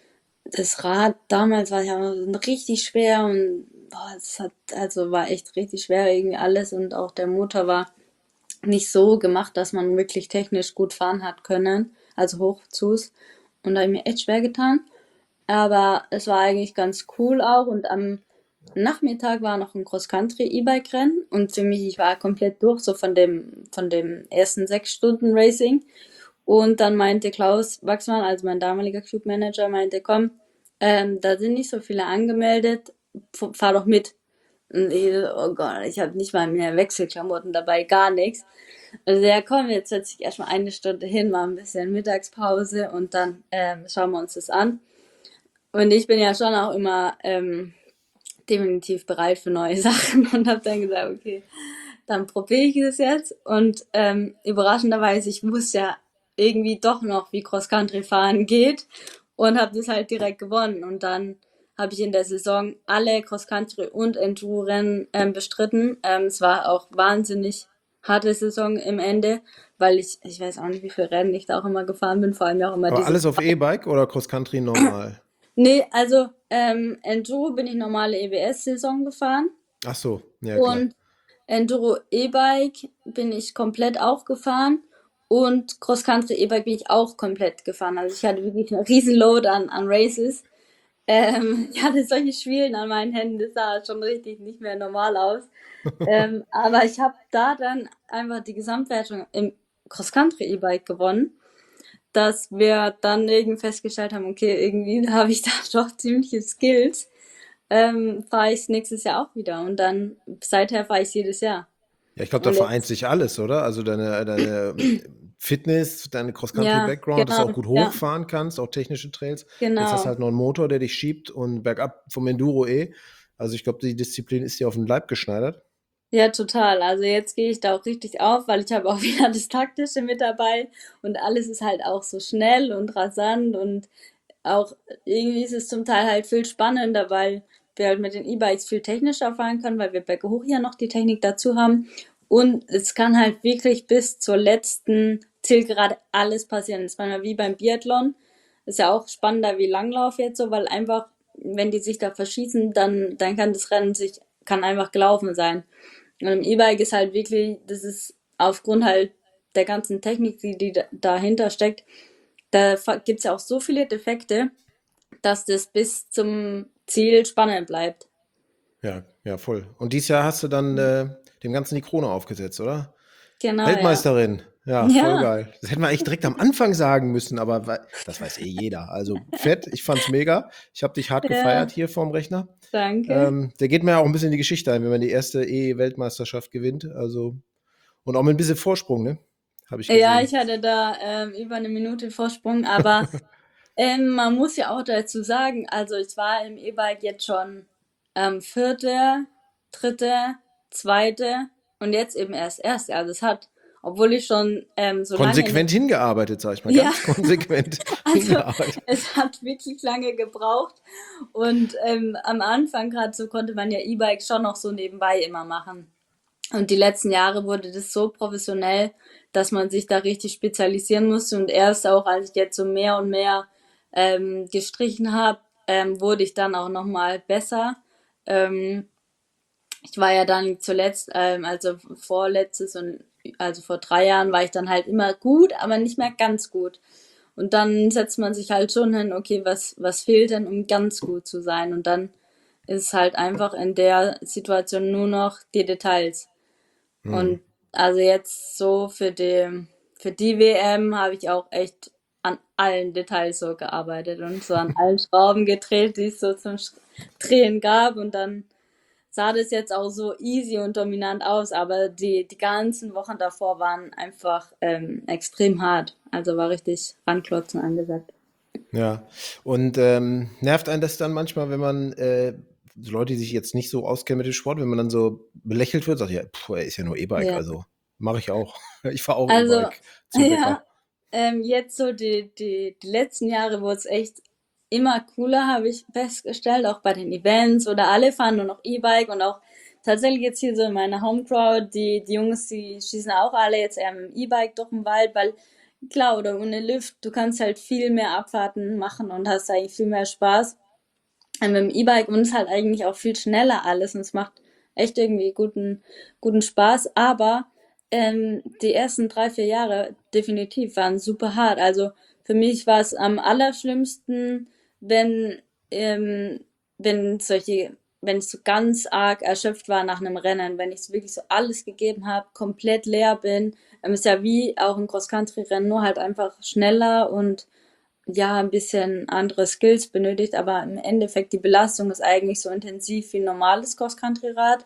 das Rad damals war ja richtig schwer und boah, es hat, also war echt richtig schwer irgendwie alles und auch der Motor war nicht so gemacht, dass man wirklich technisch gut fahren hat können, also Hochzus. Und da habe ich mir echt schwer getan. Aber es war eigentlich ganz cool auch. Und am Nachmittag war noch ein Cross-Country-E-Bike-Rennen. Und für mich, ich war komplett durch, so von dem, von dem ersten sechs Stunden Racing. Und dann meinte Klaus Wachsmann, also mein damaliger Cube-Manager, meinte, komm, ähm, da sind nicht so viele angemeldet, f- fahr doch mit. Und ich, so, oh Gott, ich habe nicht mal mehr Wechselklamotten dabei, gar nichts. Also ja, komm, jetzt setze ich erstmal eine Stunde hin, mal ein bisschen Mittagspause und dann ähm, schauen wir uns das an. Und ich bin ja schon auch immer ähm, definitiv bereit für neue Sachen und habe dann gesagt, okay, dann probiere ich das jetzt. Und ähm, überraschenderweise, ich wusste ja irgendwie doch noch, wie Cross-Country fahren geht und habe das halt direkt gewonnen. Und dann habe ich in der Saison alle Cross-Country und Enduro-Rennen ähm, bestritten. Ähm, es war auch wahnsinnig harte Saison im Ende, weil ich, ich weiß auch nicht, wie viele Rennen ich da auch immer gefahren bin, vor allem auch immer Aber diese. alles auf E-Bike oder Cross-Country normal? Nee, also ähm, Enduro bin ich normale E B S-Saison gefahren Ach so, ja klar. und Enduro E-Bike bin ich komplett auch gefahren und Cross-Country E-Bike bin ich auch komplett gefahren. Also ich hatte wirklich einen riesen Load an, an Races. Ähm, ich hatte solche Schwielen an meinen Händen, das sah schon richtig nicht mehr normal aus. Ähm, aber ich habe da dann einfach die Gesamtwertung im Cross-Country E-Bike gewonnen, dass wir dann irgendwie festgestellt haben, okay, irgendwie habe ich da doch ziemliche Skills. Ähm, fahre ich nächstes Jahr auch wieder und dann seither fahre ich jedes Jahr. Ja, ich glaube, da Und vereint jetzt, sich alles, oder? Also deine, deine Fitness, deine Ja, Cross-Country-Background, dass du auch genau, gut ja, hochfahren kannst, auch technische Trails. Jetzt hast du genau. halt noch einen Motor, der dich schiebt und bergab vom Enduro eh. Also ich glaube, die Disziplin ist dir auf den Leib geschneidert. Ja, total. Also jetzt gehe ich da auch richtig auf, weil ich habe auch wieder das Taktische mit dabei und alles ist halt auch so schnell und rasant und auch irgendwie ist es zum Teil halt viel spannender, weil wir halt mit den E-Bikes viel technischer fahren können, weil wir berghoch ja noch die Technik dazu haben. Und es kann halt wirklich bis zur letzten Zielgerade alles passieren. Das ist manchmal wie beim Biathlon. Ist ja auch spannender wie Langlauf jetzt so, weil einfach, wenn die sich da verschießen, dann, dann kann das Rennen sich, kann einfach gelaufen sein. Und im E-Bike ist halt wirklich, das ist aufgrund halt der ganzen Technik, die, die da- dahinter steckt, da fa- gibt's ja auch so viele Defekte, dass das bis zum Ziel spannend bleibt. Ja, ja, voll. Und dieses Jahr hast du dann äh, dem Ganzen die Krone aufgesetzt, oder? Genau, ja. Weltmeisterin. Ja, voll Ja, geil. Das hätten wir echt direkt am Anfang sagen müssen, aber wei- das weiß eh jeder. Also fett, ich fand's mega. Ich habe dich hart gefeiert ja, hier vorm Rechner. danke. Ähm, der geht mir ja auch ein bisschen in die Geschichte ein, wenn man die erste E-Weltmeisterschaft gewinnt. Also, und auch mit ein bisschen Vorsprung, ne? Habe ich Ja, gesehen. ich hatte da ähm, über eine Minute Vorsprung, aber ähm, man muss ja auch dazu sagen, also ich war im E-Bike jetzt schon ähm, vierte, dritte, zweite und jetzt eben erst erste. Also es hat, obwohl ich schon ähm, so lange in dem, Konsequent hingearbeitet, sag ich mal. ja, Ganz konsequent also hingearbeitet. es hat wirklich lange gebraucht und ähm, am Anfang gerade so konnte man ja E-Bike schon noch so nebenbei immer machen. Und die letzten Jahre wurde das so professionell, dass man sich da richtig spezialisieren musste. Und erst auch, als ich jetzt so mehr und mehr ähm, gestrichen habe, ähm, wurde ich dann auch nochmal besser. Ähm, Ich war ja dann zuletzt, ähm, also vorletztes und also vor drei Jahren war ich dann halt immer gut, aber nicht mehr ganz gut. Und dann setzt man sich halt schon hin, okay, was, was fehlt denn, um ganz gut zu sein? Und dann ist es halt einfach in der Situation nur noch die Details. Hm. Und also jetzt so für die, für die W M habe ich auch echt an allen Details so gearbeitet und so an allen Schrauben gedreht, die es so zum Sch- Drehen gab. Und dann sah das jetzt auch so easy und dominant aus, aber die, die ganzen Wochen davor waren einfach ähm, extrem hart. Also war richtig ranklotzen angesagt. Ja. Und ähm, nervt einen das dann manchmal, wenn man äh, so Leute, die sich jetzt nicht so auskennen mit dem Sport, wenn man dann so belächelt wird, sagt ja, puh, er ist ja nur E-Bike, Ja. also mache ich auch. Ich fahre auch Also, E-Bike zum ja, Bäcker. ähm, jetzt so die, die, die letzten Jahre wurde es echt immer cooler, habe ich festgestellt, auch bei den Events oder alle fahren nur noch E-Bike und auch tatsächlich jetzt hier so in meiner Homecrowd, die, die Jungs, die schießen auch alle jetzt eher mit dem E-Bike durch den Wald, weil klar, oder ohne Lift, du kannst halt viel mehr Abfahrten machen und hast eigentlich viel mehr Spaß. Ähm, mit dem E-Bike und es ist halt eigentlich auch viel schneller alles und es macht echt irgendwie guten, guten Spaß. Aber ähm, die ersten drei, vier Jahre definitiv waren super hart. Also für mich war es am allerschlimmsten, wenn, ähm, wenn solche, wenn ich so ganz arg erschöpft war nach einem Rennen, wenn ich so wirklich so alles gegeben habe, komplett leer bin. Ähm, ist ja wie auch ein Cross-Country-Rennen, nur halt einfach schneller und ja, ein bisschen andere Skills benötigt, aber im Endeffekt die Belastung ist eigentlich so intensiv wie ein normales Cross-Country-Rad.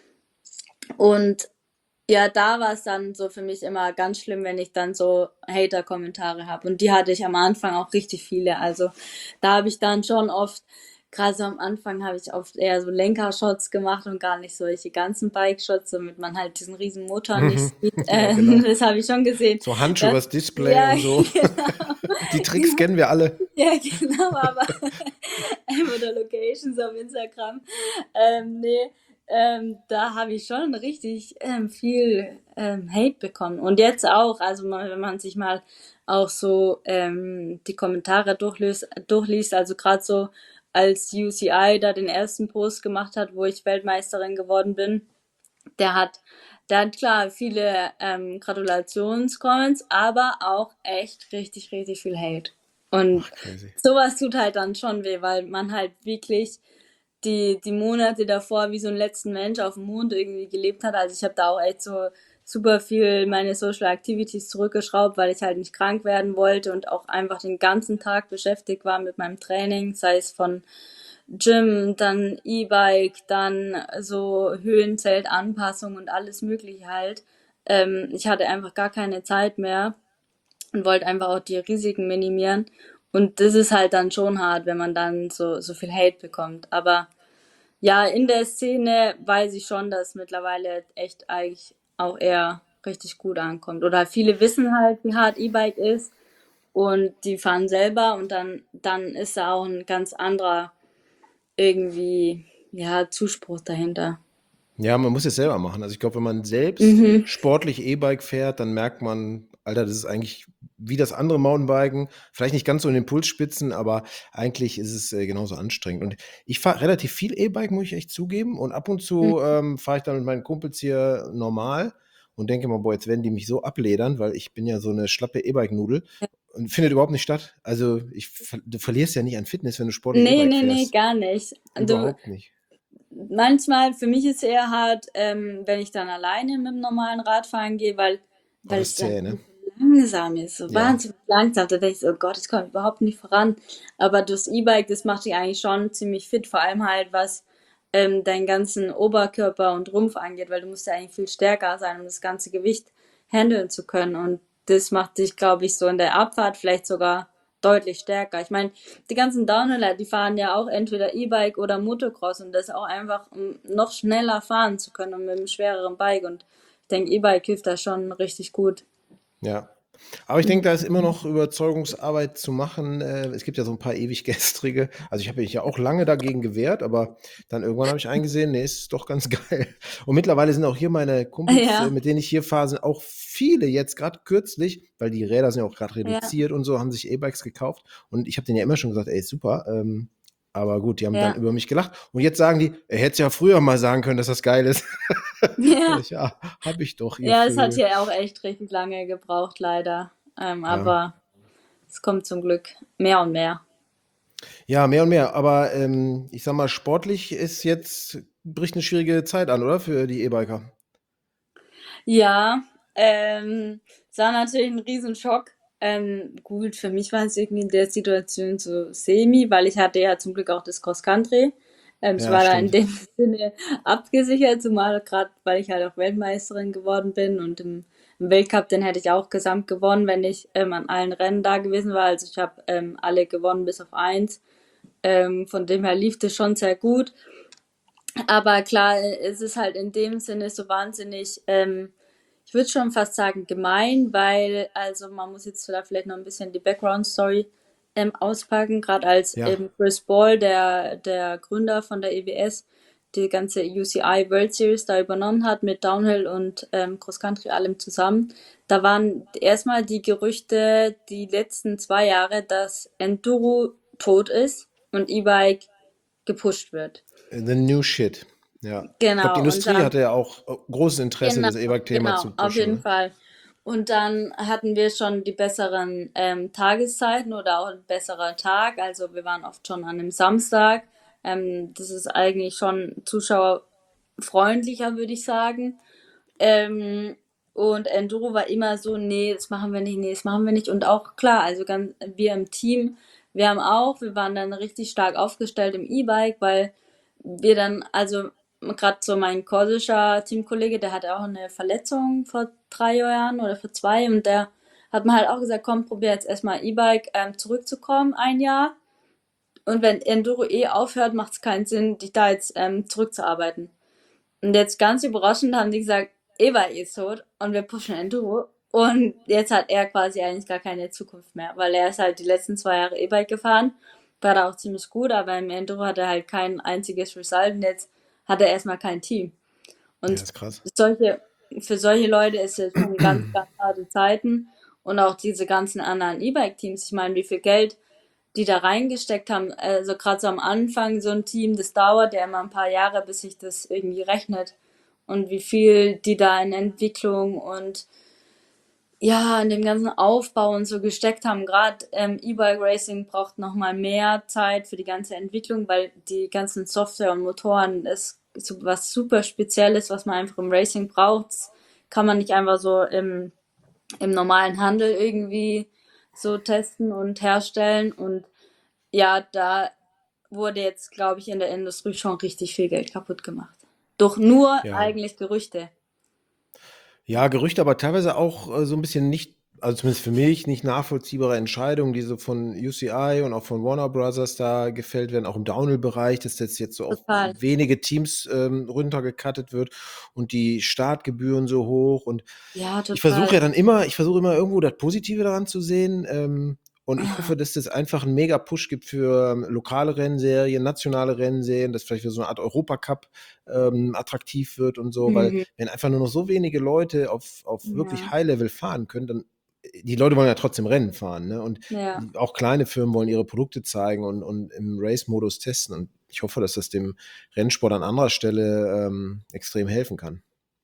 Und ja, da war es dann so für mich immer ganz schlimm, wenn ich dann so Hater-Kommentare habe. Und die hatte ich am Anfang auch richtig viele. Also da habe ich dann schon oft, gerade so am Anfang habe ich oft eher so Lenkershots gemacht und gar nicht solche ganzen Bike-Shots, damit man halt diesen riesen Motor nicht Mhm. sieht. Ja, Ähm, genau. das habe ich schon gesehen. So Handschuhe Das, übers Display ja, und so. Die Tricks genau. kennen wir alle. Ja, genau, aber oder Locations auf Instagram. Ähm, nee, ähm, da habe ich schon richtig ähm, viel ähm, Hate bekommen. Und jetzt auch, also mal, wenn man sich mal auch so ähm, die Kommentare durchliest, durchliest also gerade so als U C I da den ersten Post gemacht hat, wo ich Weltmeisterin geworden bin, der hat, der hat klar viele ähm, Gratulationscomments, aber auch echt richtig, richtig viel Hate. Und Ach, crazy. sowas tut halt dann schon weh, weil man halt wirklich die, die Monate davor wie so ein letzten Mensch auf dem Mond irgendwie gelebt hat. Also ich habe da auch echt so super viel meine Social Activities zurückgeschraubt, weil ich halt nicht krank werden wollte und auch einfach den ganzen Tag beschäftigt war mit meinem Training, sei es von Gym, dann E-Bike, dann so Höhenzeltanpassung und alles Mögliche halt. Ähm, ich hatte einfach gar keine Zeit mehr. und wollte einfach auch die Risiken minimieren. Und das ist halt dann schon hart, wenn man dann so, so viel Hate bekommt. Aber ja, in der Szene weiß ich schon, dass mittlerweile echt eigentlich auch eher richtig gut ankommt. Oder viele wissen halt, wie hart E-Bike ist und die fahren selber und dann, dann ist da auch ein ganz anderer irgendwie, ja, Zuspruch dahinter. Ja, man muss es selber machen. Also ich glaube, wenn man selbst Mhm. sportlich E-Bike fährt, dann merkt man, Alter, das ist eigentlich wie das andere Mountainbiken. Vielleicht nicht ganz so in den Pulsspitzen, aber eigentlich ist es äh, genauso anstrengend. Und ich fahre relativ viel E-Bike, muss ich echt zugeben. Und ab und zu ähm, fahre ich dann mit meinen Kumpels hier normal und denke mal, boah, jetzt werden die mich so abledern, weil ich bin ja so eine schlappe E-Bike-Nudel. Und findet überhaupt nicht statt. Also ich, ver- du verlierst ja nicht an Fitness, wenn du sportlich Nee, E-Bike nee, nee, fährst. gar nicht. Du, Überhaupt nicht. manchmal, für mich ist es eher hart, ähm, wenn ich dann alleine mit dem normalen Radfahren gehe, weil, Oh, weil das es ist dann zäh, ne? so langsam ist, so Ja. wahnsinnig langsam. Da denke ich so, oh Gott, das kommt überhaupt nicht voran. Aber das E-Bike, das macht dich eigentlich schon ziemlich fit, vor allem halt, was ähm, deinen ganzen Oberkörper und Rumpf angeht, weil du musst ja eigentlich viel stärker sein, um das ganze Gewicht handeln zu können. Und das macht dich, glaube ich, so in der Abfahrt vielleicht sogar deutlich stärker. Ich meine, die ganzen Downhiller, die fahren ja auch entweder E-Bike oder Motocross und das auch einfach, um noch schneller fahren zu können und mit einem schwereren Bike. Und ich denke, E-Bike hilft da schon richtig gut. Ja. Aber ich denke, da ist immer noch Überzeugungsarbeit zu machen. Äh, es gibt ja so ein paar ewig gestrige. Also ich habe mich ja auch lange dagegen gewehrt, aber dann irgendwann habe ich eingesehen, nee, ist doch ganz geil. Und mittlerweile sind auch hier meine Kumpels, äh, Ja, mit denen ich hier fahre, sind auch viele jetzt gerade kürzlich, weil die Räder sind ja auch gerade ja, reduziert und so, haben sich E-Bikes gekauft. Und ich habe denen ja immer schon gesagt, ey, ist super. Ähm, aber gut, die haben dann ja, über mich gelacht. Und jetzt sagen die, er hätte ja früher mal sagen können, dass das geil ist. Sag ja. ich, ja, hab ich doch, ihr Ja, es hat Vögel. hier auch echt richtig lange gebraucht, leider. Ähm, Ja. aber es kommt zum Glück mehr und mehr. Ja, mehr und mehr. Aber ähm, ich sag mal, sportlich ist jetzt, bricht eine schwierige Zeit an, oder? Für die E-Biker. Ja, ähm, es war natürlich ein Riesenschock. Ähm, gut, für mich war es irgendwie in der Situation so semi, weil ich hatte ja zum Glück auch das Cross-Country. Ähm, ich Ja, war da in stimmt. dem Sinne abgesichert, zumal gerade, weil ich halt auch Weltmeisterin geworden bin und im, im Weltcup, den hätte ich auch gesamt gewonnen, wenn ich ähm, an allen Rennen da gewesen war. Also ich habe ähm, alle gewonnen bis auf eins. Ähm, von dem her lief das schon sehr gut. Aber klar, es ist halt in dem Sinne so wahnsinnig, ähm, ich würde schon fast sagen, gemein, weil, also man muss jetzt da vielleicht noch ein bisschen die Background-Story ähm, auspacken, gerade als Ja, eben Chris Ball, der, der Gründer von der E W S, die ganze U C I World Series da übernommen hat mit Downhill und ähm, Cross Country allem zusammen. Da waren erstmal die Gerüchte die letzten zwei Jahre, dass Enduro tot ist und E-Bike gepusht wird. the new shit. Ja. Ich glaube, die Genau, und Industrie dann, hatte ja auch äh, großes Interesse, genau, das E-Bike-Thema genau, zu auf pushen, jeden ne? Fall. Und dann hatten wir schon die besseren ähm, Tageszeiten oder auch ein besserer Tag. Also wir waren oft schon an einem Samstag. Ähm, das ist eigentlich schon zuschauerfreundlicher, würde ich sagen. Ähm, und Enduro war immer so, nee, das machen wir nicht, nee, das machen wir nicht. Und auch klar, also ganz, wir im Team, wir haben auch, wir waren dann richtig stark aufgestellt im E-Bike, weil wir dann, also gerade so mein kurdischer Teamkollege, der hatte auch eine Verletzung vor drei Jahren oder vor zwei und der hat mir halt auch gesagt, komm, probier jetzt erstmal E-Bike ähm, zurückzukommen, ein Jahr. Und wenn Enduro eh aufhört, macht es keinen Sinn, dich da jetzt ähm, zurückzuarbeiten. Und jetzt ganz überraschend haben die gesagt, Eva ist tot und wir pushen Enduro. Und jetzt hat er quasi eigentlich gar keine Zukunft mehr, weil er ist halt die letzten zwei Jahre E-Bike gefahren, war da auch ziemlich gut, aber im Enduro hat er halt kein einziges Result und jetzt hat er erstmal kein Team. Ja, Und ist krass. solche, für solche Leute ist es schon ganz, ganz harte Zeiten und auch diese ganzen anderen E-Bike-Teams. Ich meine, wie viel Geld die da reingesteckt haben, also gerade so am Anfang so ein Team, das dauert ja immer ein paar Jahre, bis sich das irgendwie rechnet und wie viel die da in Entwicklung und ja, in dem ganzen Aufbau und so gesteckt haben. Gerade ähm, E-Bike Racing braucht noch mal mehr Zeit für die ganze Entwicklung, weil die ganzen Software und Motoren ist so was super Spezielles, was man einfach im Racing braucht. Das kann man nicht einfach so im, im normalen Handel irgendwie so testen und herstellen. Und ja, da wurde jetzt, glaube ich, in der Industrie schon richtig viel Geld kaputt gemacht. Durch nur Ja. eigentlich Gerüchte. Ja, Gerüchte, aber teilweise auch äh, so ein bisschen nicht also zumindest für mich, nicht nachvollziehbare Entscheidungen, die so von U C I und auch von Warner Brothers da gefällt werden, auch im Downhill-Bereich, dass das jetzt so auf Total. wenige Teams ähm, runtergecuttet wird und die Startgebühren so hoch. Und Ja, ich versuche ja total. dann immer, ich versuche immer irgendwo das Positive daran zu sehen. Ähm, und ich Ah, hoffe, dass das einfach einen Mega-Push gibt für ähm, lokale Rennserien, nationale Rennserien, dass vielleicht für so eine Art Europacup ähm, attraktiv wird und so, weil mhm. wenn einfach nur noch so wenige Leute auf, auf wirklich Ja, High-Level fahren können, dann die Leute wollen ja trotzdem Rennen fahren, ne? Und ja. die, auch kleine Firmen wollen ihre Produkte zeigen und, und im Race-Modus testen. Und ich hoffe, dass das dem Rennsport an anderer Stelle ähm, extrem helfen kann.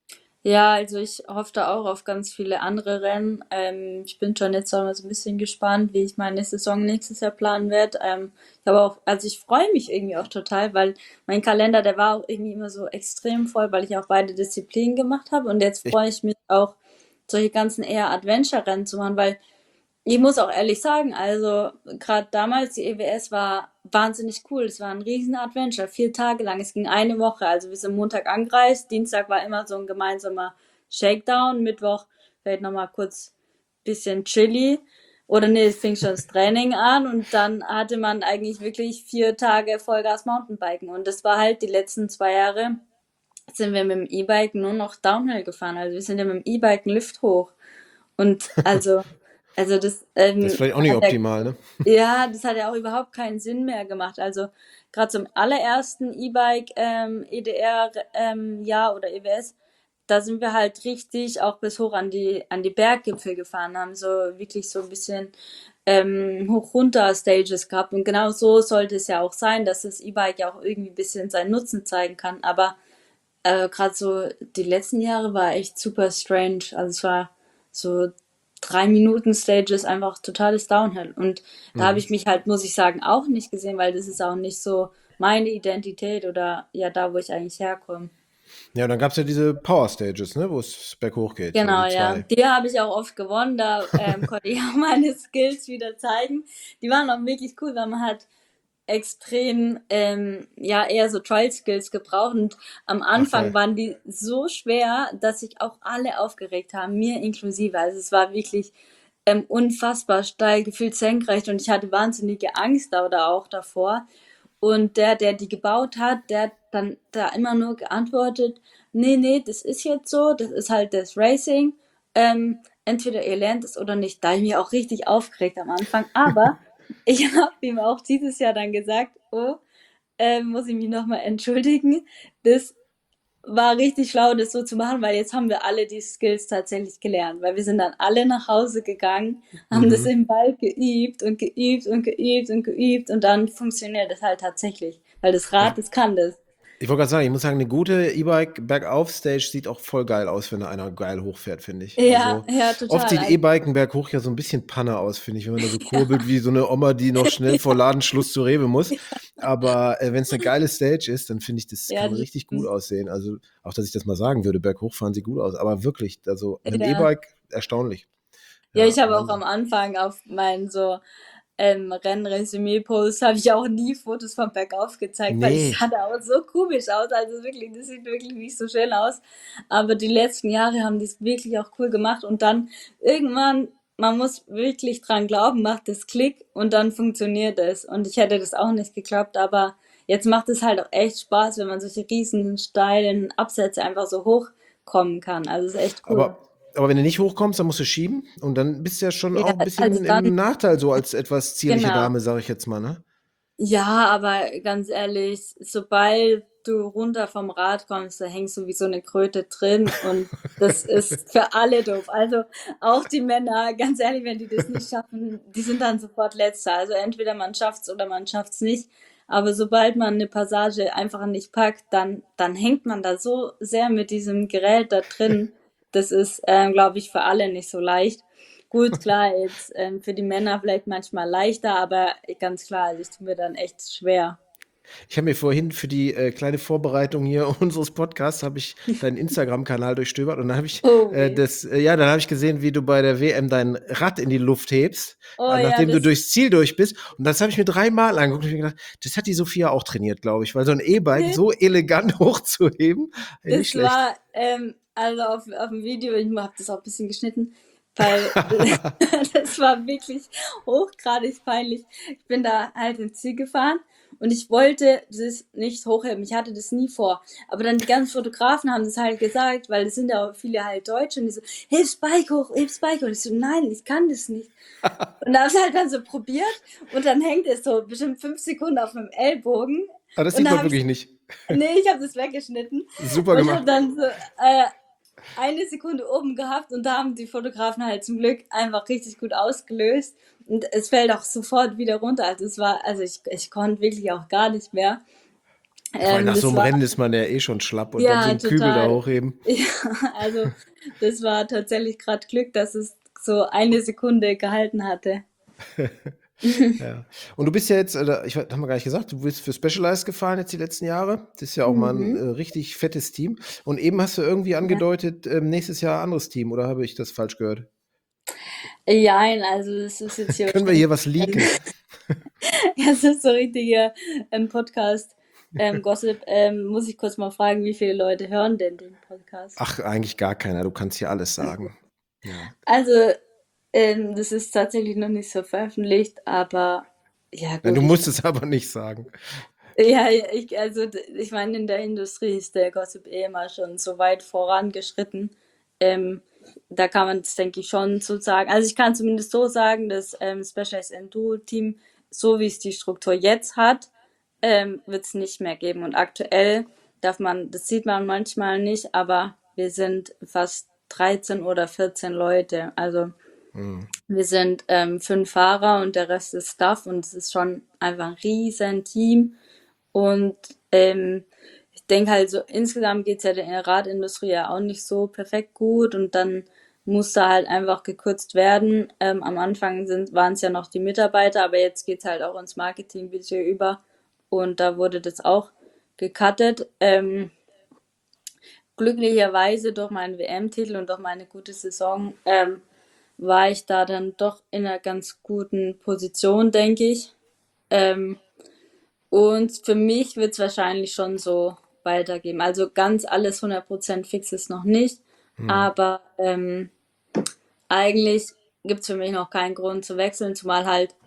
Ja, also ich hoffe da auch auf ganz viele andere Rennen. Ähm, ich bin schon jetzt auch mal so ein bisschen gespannt, wie ich meine Saison nächstes Jahr planen werde. Ähm, ich habe auch, also ich freue mich irgendwie auch total, weil mein Kalender, der war auch irgendwie immer so extrem voll, weil ich auch beide Disziplinen gemacht habe. Und jetzt Ich, freue ich mich auch, solche ganzen eher Adventure-Rennen zu machen, weil ich muss auch ehrlich sagen, also gerade damals, die E W S war wahnsinnig cool. Es war ein riesen Adventure, vier Tage lang. Es ging eine Woche. Also wir sind Montag angereist, Dienstag war immer so ein gemeinsamer Shakedown, Mittwoch vielleicht nochmal kurz bisschen chilly. Oder nee, es fing schon das Training an und dann hatte man eigentlich wirklich vier Tage Vollgas Mountainbiken. Und das war halt die letzten zwei Jahre, sind wir mit dem E-Bike nur noch Downhill gefahren. Also wir sind ja mit dem E-Bike einen Lift hoch. Und also, also das das ist ähm, vielleicht auch nicht hat ja, optimal, ne? ja, das hat ja auch überhaupt keinen Sinn mehr gemacht. Also gerade zum allerersten E-Bike ähm, E D R ähm, Jahr oder E W S, da sind wir halt richtig auch bis hoch an die an die Berggipfel gefahren, haben so wirklich so ein bisschen ähm, hoch runter Stages gehabt. Und genau so sollte es ja auch sein, dass das E-Bike ja auch irgendwie ein bisschen seinen Nutzen zeigen kann. Aber äh, gerade so die letzten Jahre war echt super strange. Also es war so drei Minuten Stages einfach totales Downhill. Und da habe Mhm. ich mich halt, muss ich sagen, auch nicht gesehen, weil das ist auch nicht so meine Identität oder ja da, wo ich eigentlich herkomme. Ja, und dann gab es ja diese Power Stages, ne, wo es berghoch geht, so Genau, die ja. zwei. Die habe ich auch oft gewonnen. Da ähm, konnte ich auch meine Skills wieder zeigen. Die waren auch wirklich cool, weil man hat extrem, ähm, ja, eher so Trial Skills gebraucht. Und am Ach Anfang geil. waren die so schwer, dass sich auch alle aufgeregt haben, mir inklusive. Also es war wirklich ähm, unfassbar steil, gefühlt senkrecht und ich hatte wahnsinnige Angst da oder auch davor. Und der, der die gebaut hat, der hat dann da immer nur geantwortet, nee, nee, das ist jetzt so, das ist halt das Racing. Ähm, entweder ihr lernt es oder nicht. Da habe ich mich auch richtig aufgeregt am Anfang. Aber ich habe ihm auch dieses Jahr dann gesagt, oh, ähm, muss ich mich nochmal entschuldigen. Das war richtig schlau, das so zu machen, weil jetzt haben wir alle die Skills tatsächlich gelernt, weil wir sind dann alle nach Hause gegangen, haben das Mhm. im Wald geübt und geübt und geübt und geübt und dann funktioniert das halt tatsächlich, weil das Ich, Rad, das kann das. ich wollte gerade sagen, ich muss sagen, eine gute E-Bike Bergauf-Stage sieht auch voll geil aus, wenn da einer geil hochfährt, finde ich. Ja, Also ja, oft total. sieht Also, E-Biken berghoch ja so ein bisschen Panne aus, finde ich, wenn man da so ja, kurbelt wie so eine Oma, die noch schnell vor ja, Ladenschluss zu Rewe muss. Aber äh, wenn es eine geile Stage ist, dann finde ich, das ja, kann das richtig gut stimmt. aussehen. Also auch, dass ich das mal sagen würde, berghoch fahren sieht gut aus. Aber wirklich, also mit dem Ja. E-Bike erstaunlich. Ja, Ja, ich habe auch am Wahnsinn. Anfang auf meinen so ähm, Rennresümee-Posts habe ich auch nie Fotos vom Bergauf gezeigt, weil es Nee. sah da auch so komisch aus. Also wirklich, das sieht wirklich nicht so schön aus. Aber die letzten Jahre haben die es wirklich auch cool gemacht und dann irgendwann, man muss wirklich dran glauben, macht es Klick und dann funktioniert es. Und ich hätte das auch nicht geglaubt, aber jetzt macht es halt auch echt Spaß, wenn man solche riesen steilen Absätze einfach so hochkommen kann. Also es ist echt cool. Aber, aber wenn du nicht hochkommst, dann musst du schieben und dann bist du ja schon Ja, auch ein also bisschen dann, im Nachteil, so als etwas zierliche genau. Dame, sage ich jetzt mal, ne? Ja, aber ganz ehrlich, sobald du runter vom Rad kommst, da hängst du wie so eine Kröte drin und das ist für alle doof. Also auch die Männer, ganz ehrlich, wenn die das nicht schaffen, die sind dann sofort Letzter. Also entweder man schafft's oder man schafft's nicht. Aber sobald man eine Passage einfach nicht packt, dann, dann hängt man da so sehr mit diesem Gerät da drin. Das ist, ähm, glaube ich, für alle nicht so leicht. Gut, klar, jetzt ähm, für die Männer vielleicht manchmal leichter, aber ganz klar, also ich tue mir dann echt schwer. Ich habe mir vorhin für die äh, kleine Vorbereitung hier unseres Podcasts habe ich deinen Instagram-Kanal durchstöbert und dann habe ich Oh äh, weh. das, äh, ja, dann habe ich gesehen, wie du bei der W M dein Rad in die Luft hebst, Oh äh, ja, nachdem du das, durchs Ziel durch bist. Und das habe ich mir dreimal angeguckt und ich mir gedacht, das hat die Sophia auch trainiert, glaube ich, weil so ein E-Bike so elegant hochzuheben, äh, nicht das schlecht. war, ähm, also auf, auf dem Video, ich habe das auch ein bisschen geschnitten, weil das war wirklich hochgradig peinlich. Ich bin da halt ins Ziel gefahren und ich wollte das nicht hochheben. Ich hatte das nie vor. Aber dann die ganzen Fotografen haben das halt gesagt, weil es sind ja auch viele halt Deutsche und die so, heb's Bike hoch, heb's Bike hoch. Und ich so, nein, ich kann das nicht. Und da habe ich halt dann so probiert und dann hängt es so bestimmt fünf Sekunden auf meinem Ellbogen. Aber das Und sieht da man habe ich, wirklich nicht. nee, ich habe das weggeschnitten Super und gemacht. habe dann so äh, eine Sekunde oben gehabt und da haben die Fotografen halt zum Glück einfach richtig gut ausgelöst und es fällt auch sofort wieder runter. Also es war, also ich, ich konnte wirklich auch gar nicht mehr. Vor allem Ähm, nach so das einem war, Rennen ist man ja eh schon schlapp und dann so ja, einen Kübel da total. hochheben. Ja, also das war tatsächlich gerade Glück, dass es so eine Sekunde gehalten hatte. Ja. Und du bist ja jetzt, äh, ich haben wir gar nicht gesagt, du bist für Specialized gefahren jetzt die letzten Jahre. Das ist ja auch mal ein äh, Mhm. richtig fettes Team. Und eben hast du irgendwie Ja. angedeutet, ähm, nächstes Jahr anderes Team, oder habe ich das falsch gehört? Ja, also das ist jetzt hier Können wir wahrscheinlich hier was ein, leaken? ja, es ist so richtiger ähm, Podcast. Ähm, Gossip, ähm, muss ich kurz mal fragen, wie viele Leute hören denn den Podcast? Ach, eigentlich gar keiner. Du kannst hier alles sagen. Ja. Also, ähm, das ist tatsächlich noch nicht so veröffentlicht, aber ja Nein, du gut, ich musst es aber nicht sagen. ja, ja, ich, also d- ich meine, in der Industrie ist der Gossip eh immer schon so weit vorangeschritten. Ähm, Da kann man das, denke ich, schon so sagen. Also ich kann zumindest so sagen, dass ähm, Specialized Enduro Team, so wie es die Struktur jetzt hat, ähm, wird es nicht mehr geben. Und aktuell darf man, das sieht man manchmal nicht, aber wir sind fast dreizehn oder vierzehn Leute. Also Hm. wir sind ähm, fünf Fahrer und der Rest ist Staff und es ist schon einfach ein riesen Team. Und ähm, ich denke halt so, insgesamt geht's ja der Radindustrie ja auch nicht so perfekt gut und dann muss da halt einfach gekürzt werden. Ähm, am Anfang sind, waren es ja noch die Mitarbeiter, aber jetzt geht's halt auch ins Marketingbudget über und da wurde das auch gecuttet. Ähm, glücklicherweise durch meinen W M-Titel und durch meine gute Saison ähm, war ich da dann doch in einer ganz guten Position, denke ich. Ähm, und für mich wird es wahrscheinlich schon so weitergehen. Also ganz alles hundert Prozent fix ist noch nicht, Hm. aber ähm, eigentlich gibt es für mich noch keinen Grund zu wechseln, zumal halt,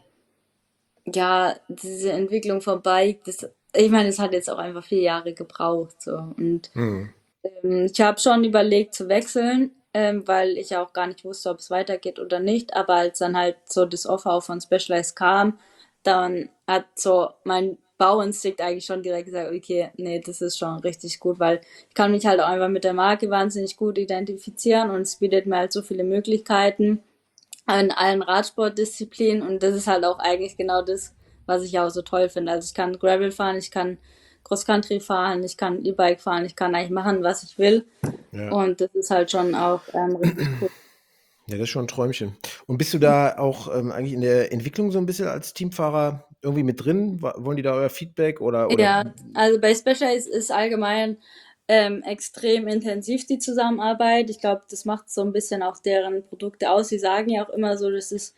ja, diese Entwicklung von Bike, das, ich meine, es hat jetzt auch einfach vier Jahre gebraucht. So. Und Hm. ähm, ich habe schon überlegt zu wechseln, ähm, weil ich ja auch gar nicht wusste, ob es weitergeht oder nicht. Aber als dann halt so das Offer auch von Specialized kam, dann hat so mein Bauinstinkt eigentlich schon direkt gesagt, okay, nee, das ist schon richtig gut, weil ich kann mich halt auch einfach mit der Marke wahnsinnig gut identifizieren und es bietet mir halt so viele Möglichkeiten in allen Radsportdisziplinen und das ist halt auch eigentlich genau das, was ich auch so toll finde. Also ich kann Gravel fahren, ich kann Cross-Country fahren, ich kann E-Bike fahren, ich kann eigentlich machen, was ich will. Ja. Und das ist halt schon auch ähm, richtig cool. Ja, das ist schon ein Träumchen. Und bist du da auch ähm, eigentlich in der Entwicklung so ein bisschen als Teamfahrer irgendwie mit drin? Wa- Wollen die da euer Feedback oder, oder Ja, also bei Specialized ist allgemein ähm, extrem intensiv die Zusammenarbeit. Ich glaube, das macht so ein bisschen auch deren Produkte aus. Sie sagen ja auch immer so, das ist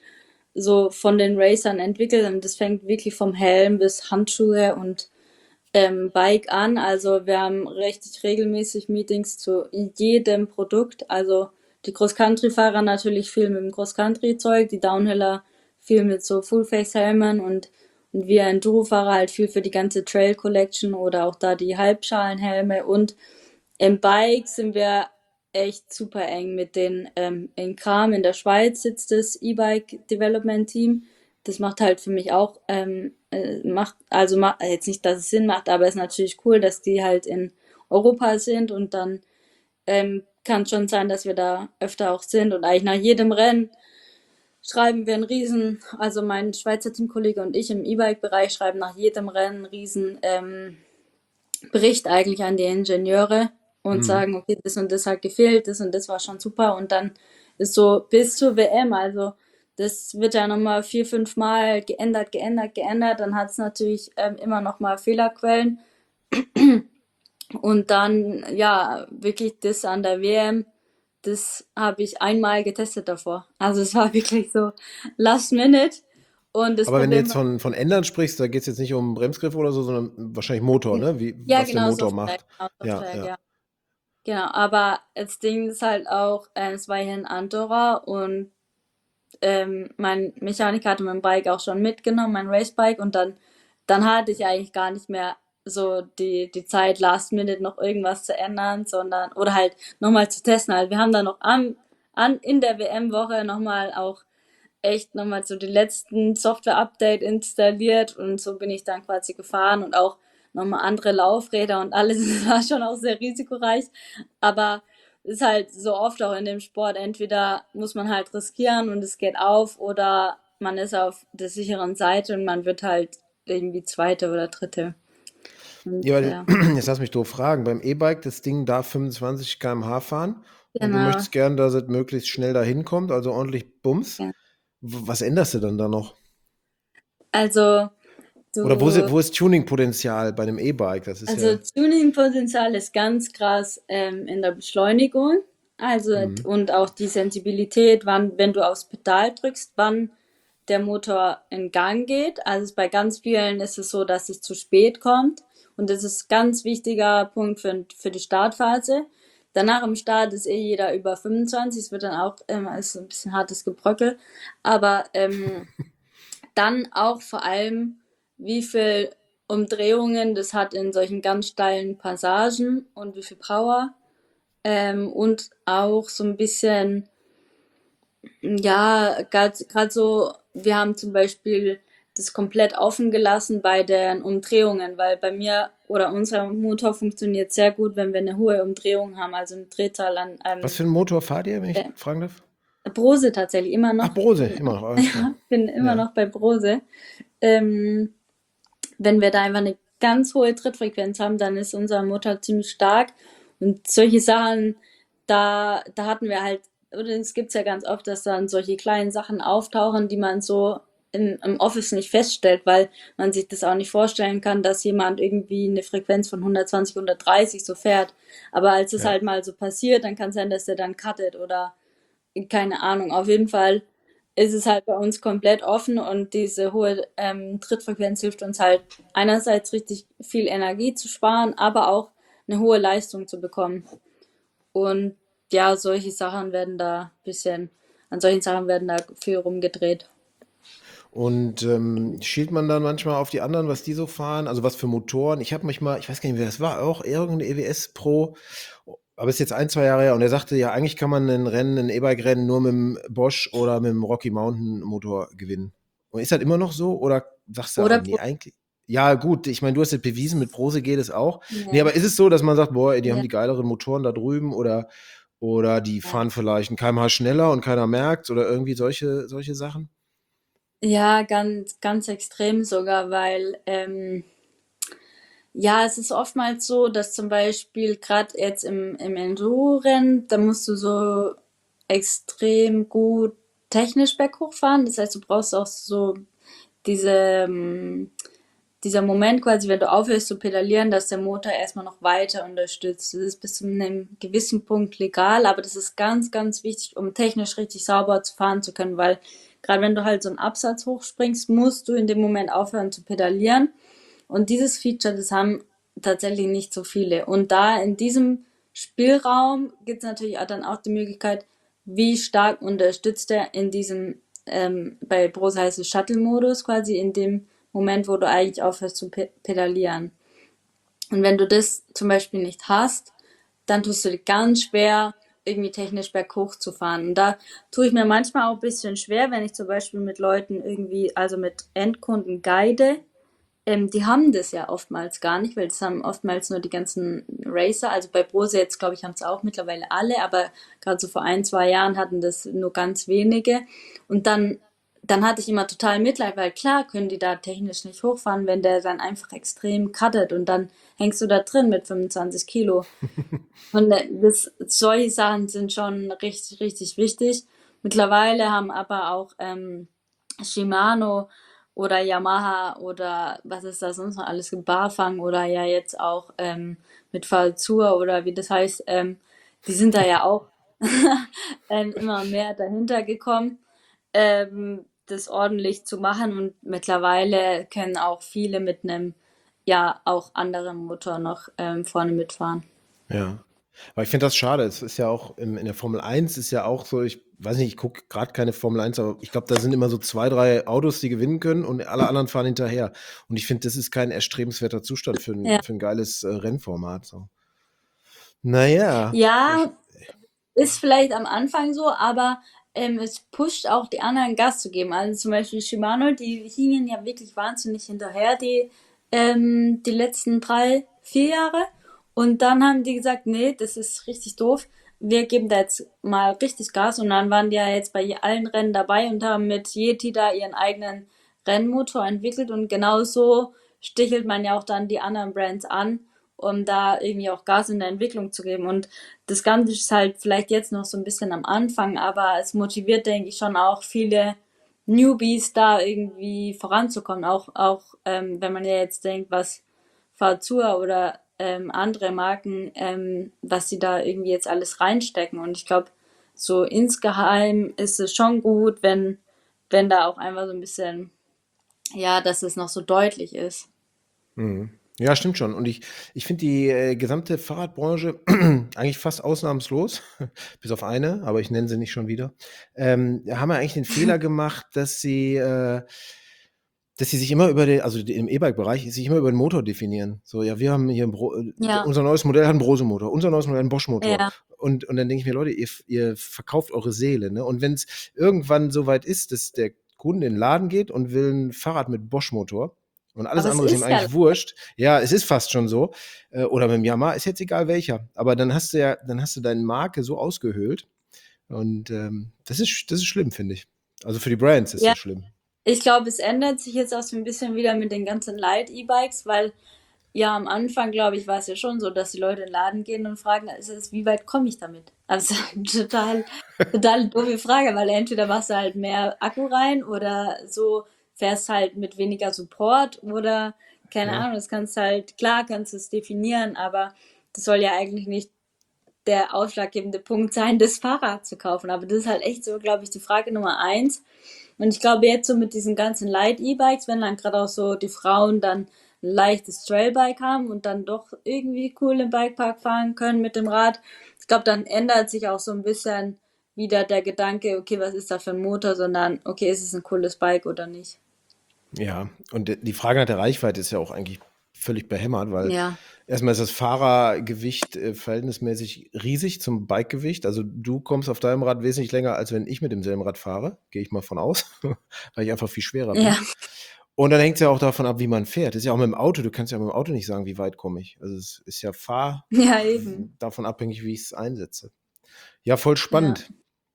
so von den Racern entwickelt und das fängt wirklich vom Helm bis Handschuhe und ähm, Bike an. Also wir haben richtig regelmäßig Meetings zu jedem Produkt. Also die Cross-Country-Fahrer natürlich viel mit dem Cross-Country-Zeug, die Downhiller viel mit so Full-Face-Helmen und, und wir Enduro-Fahrer halt viel für die ganze Trail-Collection oder auch da die Halbschalenhelme und im Bike sind wir echt super eng mit den ähm, in Kram in der Schweiz sitzt das E-Bike Development Team. Das macht halt für mich auch ähm, äh, macht also macht jetzt nicht, dass es Sinn macht, aber es ist natürlich cool, dass die halt in Europa sind und dann ähm, kann schon sein, dass wir da öfter auch sind und eigentlich nach jedem Rennen schreiben wir einen riesen, also mein Schweizer Teamkollege und ich im E-Bike-Bereich schreiben nach jedem Rennen einen riesen ähm, Bericht eigentlich an die Ingenieure und hm. sagen, okay, das und das hat gefehlt, das und das war schon super und dann ist so bis zur W M, also das wird ja nochmal vier, fünf Mal geändert, geändert, geändert, dann hat es natürlich ähm, immer nochmal Fehlerquellen und dann, ja, wirklich das an der W M, das habe ich einmal getestet davor. Also es war wirklich so last minute und das Aber wenn du Problem jetzt war, von, von ändern sprichst, da geht es jetzt nicht um Bremsgriff oder so, sondern wahrscheinlich Motor, ne? Wie, ja was der genau, Motor Software, macht. genau, Ja, Software, ja. ja. genau. Aber das Ding ist halt auch, äh, es war hier in Andorra und ähm, mein Mechaniker hatte mein Bike auch schon mitgenommen, mein Racebike, und dann, dann hatte ich eigentlich gar nicht mehr so die, die Zeit, last minute noch irgendwas zu ändern, sondern, oder halt nochmal zu testen. Halt, wir haben dann noch am, an, in der W M-Woche nochmal auch echt nochmal so die letzten Software-Update installiert, und so bin ich dann quasi gefahren und auch nochmal andere Laufräder und alles. Das war schon auch sehr risikoreich, aber ist halt so oft auch in dem Sport, entweder muss man halt riskieren und es geht auf, oder man ist auf der sicheren Seite und man wird halt irgendwie Zweite oder Dritte. Und Ja, weil, ja, jetzt lass mich doof fragen. Beim E-Bike, das Ding darf fünfundzwanzig Kilometer pro Stunde fahren und du genau. möchtest gern, dass es möglichst schnell dahin kommt, also ordentlich Bums. Ja. W- Was änderst du dann da noch? Also Oder wo, ist- du wo ist Tuning-Potenzial bei einem E-Bike? Das ist Also ja. Tuning-Potenzial ist ganz krass ähm, in der Beschleunigung. Also Mhm. und auch die Sensibilität, wann, wenn du aufs Pedal drückst, wann der Motor in Gang geht. Also bei ganz vielen ist es so, dass es zu spät kommt. Und das ist ein ganz wichtiger Punkt für, für die Startphase. Danach im Start ist eh jeder über fünfundzwanzig. Es wird dann auch immer, ist ein bisschen hartes Gebröckel. Aber ähm, dann auch vor allem, wie viel Umdrehungen das hat in solchen ganz steilen Passagen und wie viel Power. Ähm, und auch so ein bisschen, ja, gerade so, wir haben zum Beispiel das komplett offen gelassen bei den Umdrehungen, weil bei mir oder unser Motor funktioniert sehr gut, wenn wir eine hohe Umdrehung haben, also eine Drehzahl an Was ähm, für einen Motor fahrt ihr, wenn ich äh, fragen darf? Brose tatsächlich immer Ach, noch. Brose, Bin, immer noch, alles klar. ja, bin immer Ja. noch bei Brose. Ähm, wenn wir da einfach eine ganz hohe Trittfrequenz haben, dann ist unser Motor ziemlich stark. Und solche Sachen, da, da hatten wir halt, oder es gibt's ja ganz oft, dass dann solche kleinen Sachen auftauchen, die man so in, im Office nicht feststellt, weil man sich das auch nicht vorstellen kann, dass jemand irgendwie eine Frequenz von hundertzwanzig, hundertdreißig so fährt. Aber als es Ja. halt mal so passiert, dann kann es sein, dass der dann cuttet oder keine Ahnung. Auf jeden Fall ist es halt bei uns komplett offen, und diese hohe ähm, Trittfrequenz hilft uns halt einerseits richtig viel Energie zu sparen, aber auch eine hohe Leistung zu bekommen. Und ja, solche Sachen werden da ein bisschen, an solchen Sachen werden da viel rumgedreht. Und ähm, schielt man dann manchmal auf die anderen, was die so fahren? Also was für Motoren? Ich habe manchmal, ich weiß gar nicht, wer das war, auch irgendein E W S-Pro, aber ist jetzt ein, zwei Jahre her, und er sagte, ja, eigentlich kann man ein Rennen, ein E-Bike-Rennen nur mit dem Bosch oder mit dem Rocky Mountain Motor gewinnen. Und ist das immer noch so? Oder sagst du, ah, Oder nee, Pro eigentlich? Ja, gut, ich meine, du hast es bewiesen, mit Prose geht es auch. Nee, ja, aber ist es so, dass man sagt, boah, ey, die haben ja, die geileren Motoren da drüben, oder, oder die ja. fahren vielleicht ein Kilometer pro Stunde schneller und keiner merkt, oder irgendwie solche, solche Sachen? Ja, ganz, ganz extrem sogar, weil ähm, ja, es ist oftmals so, dass zum Beispiel gerade jetzt im, im Enduro-Rennen, da musst du so extrem gut technisch berghoch fahren. Das heißt, du brauchst auch so diese, ähm, dieser Moment quasi, wenn du aufhörst zu pedalieren, dass der Motor erstmal noch weiter unterstützt. Das ist bis zu einem gewissen Punkt legal, aber das ist ganz, ganz wichtig, um technisch richtig sauber zu fahren zu können, weil gerade wenn du halt so einen Absatz hochspringst, musst du in dem Moment aufhören zu pedalieren. Und dieses Feature, das haben tatsächlich nicht so viele. Und da in diesem Spielraum gibt es natürlich auch dann auch die Möglichkeit, wie stark unterstützt er in diesem, ähm, bei Brose heißt es Shuttle-Modus, quasi in dem Moment, wo du eigentlich aufhörst zu pe pedalieren. Und wenn du das zum Beispiel nicht hast, dann tust du dir ganz schwer, irgendwie technisch berghoch zu fahren. Und da tue ich mir manchmal auch ein bisschen schwer, wenn ich zum Beispiel mit Leuten irgendwie, also mit Endkunden guide, ähm, die haben das ja oftmals gar nicht, weil das haben oftmals nur die ganzen Racer. Also bei Brose jetzt, glaube ich, haben es auch mittlerweile alle, aber gerade so vor ein, zwei Jahren hatten das nur ganz wenige. Und dann, dann hatte ich immer total Mitleid, weil klar können die da technisch nicht hochfahren, wenn der dann einfach extrem cuttet, und dann hängst du da drin mit fünfundzwanzig Kilo. Und äh, das, solche Sachen sind schon richtig, richtig wichtig. Mittlerweile haben aber auch ähm, Shimano oder Yamaha oder was ist da sonst noch alles, Barfang oder ja jetzt auch ähm, mit Falzur oder wie das heißt, ähm, die sind da ja auch ähm, immer mehr dahinter gekommen, ähm, das ordentlich zu machen, und mittlerweile können auch viele mit einem ja auch anderen Motor noch ähm, vorne mitfahren. Ja. Aber ich finde das schade. Es ist ja auch im, in der Formel eins ist ja auch so, ich weiß nicht, ich gucke gerade keine Formel eins, aber ich glaube, da sind immer so zwei, drei Autos, die gewinnen können und alle anderen fahren hinterher. Und ich finde, das ist kein erstrebenswerter Zustand für Ja. ein, für ein geiles äh, Rennformat. So. Naja, Ja, ich, ist vielleicht am Anfang so, aber ähm, es pusht auch die anderen Gas zu geben. Also zum Beispiel Shimano, die hingen ja wirklich wahnsinnig hinterher, die, ähm, die letzten drei, vier Jahre. Und dann haben die gesagt, nee, das ist richtig doof. Wir geben da jetzt mal richtig Gas. Und dann waren die ja jetzt bei allen Rennen dabei und haben mit Yeti da ihren eigenen Rennmotor entwickelt. Und genauso stichelt man ja auch dann die anderen Brands an, um da irgendwie auch Gas in der Entwicklung zu geben. Und das Ganze ist halt vielleicht jetzt noch so ein bisschen am Anfang, aber es motiviert, denke ich, schon auch viele Newbies da irgendwie voranzukommen. Auch, auch ähm, wenn man ja jetzt denkt, was Fazua oder ähm, andere Marken, ähm, was sie da irgendwie jetzt alles reinstecken. Und ich glaube, so insgeheim ist es schon gut, wenn, wenn da auch einfach so ein bisschen, ja, dass es noch so deutlich ist. mhm. Ja, stimmt schon. Und ich, ich finde die äh, gesamte Fahrradbranche eigentlich fast ausnahmslos, bis auf eine, aber ich nenne sie nicht schon wieder, ähm, haben wir eigentlich den Fehler gemacht, dass sie, äh, dass sie sich immer über den, also die- im E-Bike-Bereich, sich immer über den Motor definieren. So, ja, wir haben hier ein Bro, äh, Ja, unser neues Modell hat einen Brose-Motor, unser neues Modell hat einen Bosch-Motor. ja, Und, und dann denke ich mir, Leute, ihr, ihr verkauft eure Seele. Ne? Und wenn es irgendwann so weit ist, dass der Kunde in den Laden geht und will ein Fahrrad mit Bosch-Motor und alles aber es andere ist ihm ist ja, eigentlich wurscht, ja, es ist fast schon so, äh, oder mit dem Yamaha, ist jetzt egal welcher. Aber dann hast du ja, dann hast du deine Marke so ausgehöhlt. Und ähm, das ist, das ist schlimm, finde ich. Also für die Brands ist ja, das schlimm. ich glaube, es ändert sich jetzt auch so ein bisschen wieder mit den ganzen Light-E-Bikes, weil ja am Anfang, glaube ich, war es ja schon so, dass die Leute in den Laden gehen und fragen, ist es, wie weit komme ich damit? Also total, total doofe Frage, weil entweder machst du halt mehr Akku rein oder so fährst halt mit weniger Support oder keine Ja. Ahnung, das kannst halt, klar kannst du es definieren, aber das soll ja eigentlich nicht der ausschlaggebende Punkt sein, das Fahrrad zu kaufen. Aber das ist halt echt so, glaube ich, die Frage Nummer eins. Und ich glaube jetzt so mit diesen ganzen Light-E-Bikes, wenn dann gerade auch so die Frauen dann ein leichtes Trailbike haben und dann doch irgendwie cool im Bikepark fahren können mit dem Rad, ich glaube, dann ändert sich auch so ein bisschen wieder der Gedanke, okay, was ist da für ein Motor, sondern okay, ist es ein cooles Bike oder nicht? Ja, und die Frage nach der Reichweite ist ja auch eigentlich völlig behämmert, weil Ja, erstmal ist das Fahrergewicht äh, verhältnismäßig riesig zum Bikegewicht. Also du kommst auf deinem Rad wesentlich länger, als wenn ich mit demselben Rad fahre, gehe ich mal von aus, weil ich einfach viel schwerer ja, bin. Und dann hängt es ja auch davon ab, wie man fährt. Das ist ja auch mit dem Auto, du kannst ja mit dem Auto nicht sagen, wie weit komme ich. Also es ist ja fahr ja, eben. davon abhängig, wie ich es einsetze. Ja, voll Ja. spannend.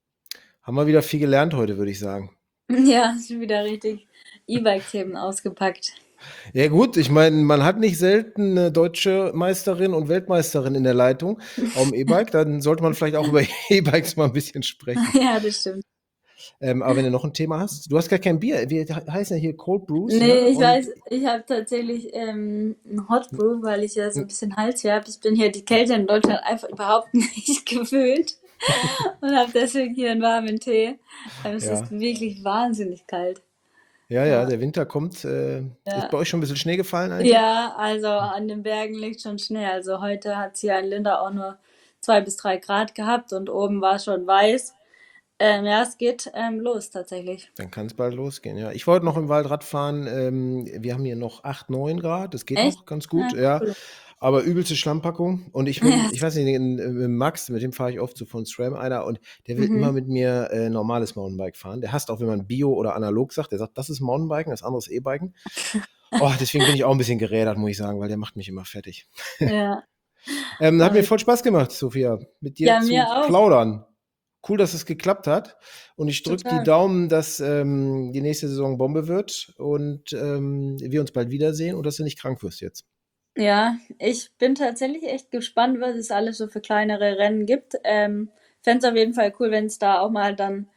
Haben wir wieder viel gelernt heute, würde ich sagen. Ja, ist schon wieder richtig E-Bike-Themen ausgepackt. Ja gut, ich meine, man hat nicht selten eine deutsche Meisterin und Weltmeisterin in der Leitung auf dem E-Bike. Dann sollte man vielleicht auch über E-Bikes mal ein bisschen sprechen. Ja, das stimmt. Ähm, aber wenn du noch ein Thema hast, du hast gar kein Bier. Wie heißt ja hier Cold Brews, ne? Nee, ich Und weiß, ich habe tatsächlich ähm, ein Hot Brew, weil ich ja so ein bisschen Halsweh habe. Ich bin hier die Kälte in Deutschland einfach überhaupt nicht gewöhnt und habe deswegen hier einen warmen Tee. Ähm, es ist ja, wirklich wahnsinnig kalt. ja, ja, Ja, der Winter kommt. Äh, ist bei ja. euch schon ein bisschen Schnee gefallen eigentlich? Ja, also an den Bergen liegt schon Schnee. Also heute hat es hier in Linda auch nur zwei bis drei Grad gehabt und oben war schon weiß. Ähm, ja, es geht ähm, los tatsächlich. Dann kann es bald losgehen, ja. Ich wollte noch im Wald Rad fahren. Ähm, wir haben hier noch acht, neun Grad. Das geht Echt? noch ganz Ja, gut, ja. cool. Aber übelste Schlammpackung. Und ich Ja, bin, ich weiß nicht, in, äh, mit Max, mit dem fahre ich oft so von SRAM einer und der will immer mhm. mit mir äh, normales Mountainbike fahren. Der hasst auch, wenn man Bio oder analog sagt. Der sagt, das ist Mountainbiken, das andere ist E-Biken. Oh, deswegen bin ich auch ein bisschen gerädert, muss ich sagen, weil der macht mich immer fertig. Ja, Ähm, hat aber mir voll Spaß gemacht, Sophia, mit dir ja, zu mir auch. plaudern. Cool, dass es geklappt hat. Und ich drücke die Total. Daumen, dass ähm, die nächste Saison Bombe wird und ähm, wir uns bald wiedersehen und dass du nicht krank wirst jetzt. Ja, ich bin tatsächlich echt gespannt, was es alles so für kleinere Rennen gibt. Ähm, fände es auf jeden Fall cool, wenn es da auch mal dann,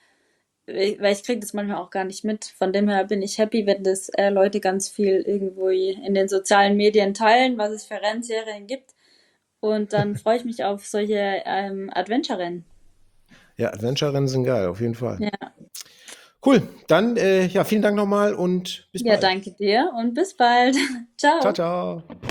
weil ich kriege das manchmal auch gar nicht mit. Von dem her bin ich happy, wenn das äh, Leute ganz viel irgendwo in den sozialen Medien teilen, was es für Rennserien gibt. Und dann freue ich mich auf solche ähm, Adventure-Rennen. Ja, Adventure-Rennen sind geil, auf jeden Fall. Ja. Cool, dann äh, ja, vielen Dank nochmal und bis Ja, bald. danke dir und bis bald. Ciao, Ciao. ciao.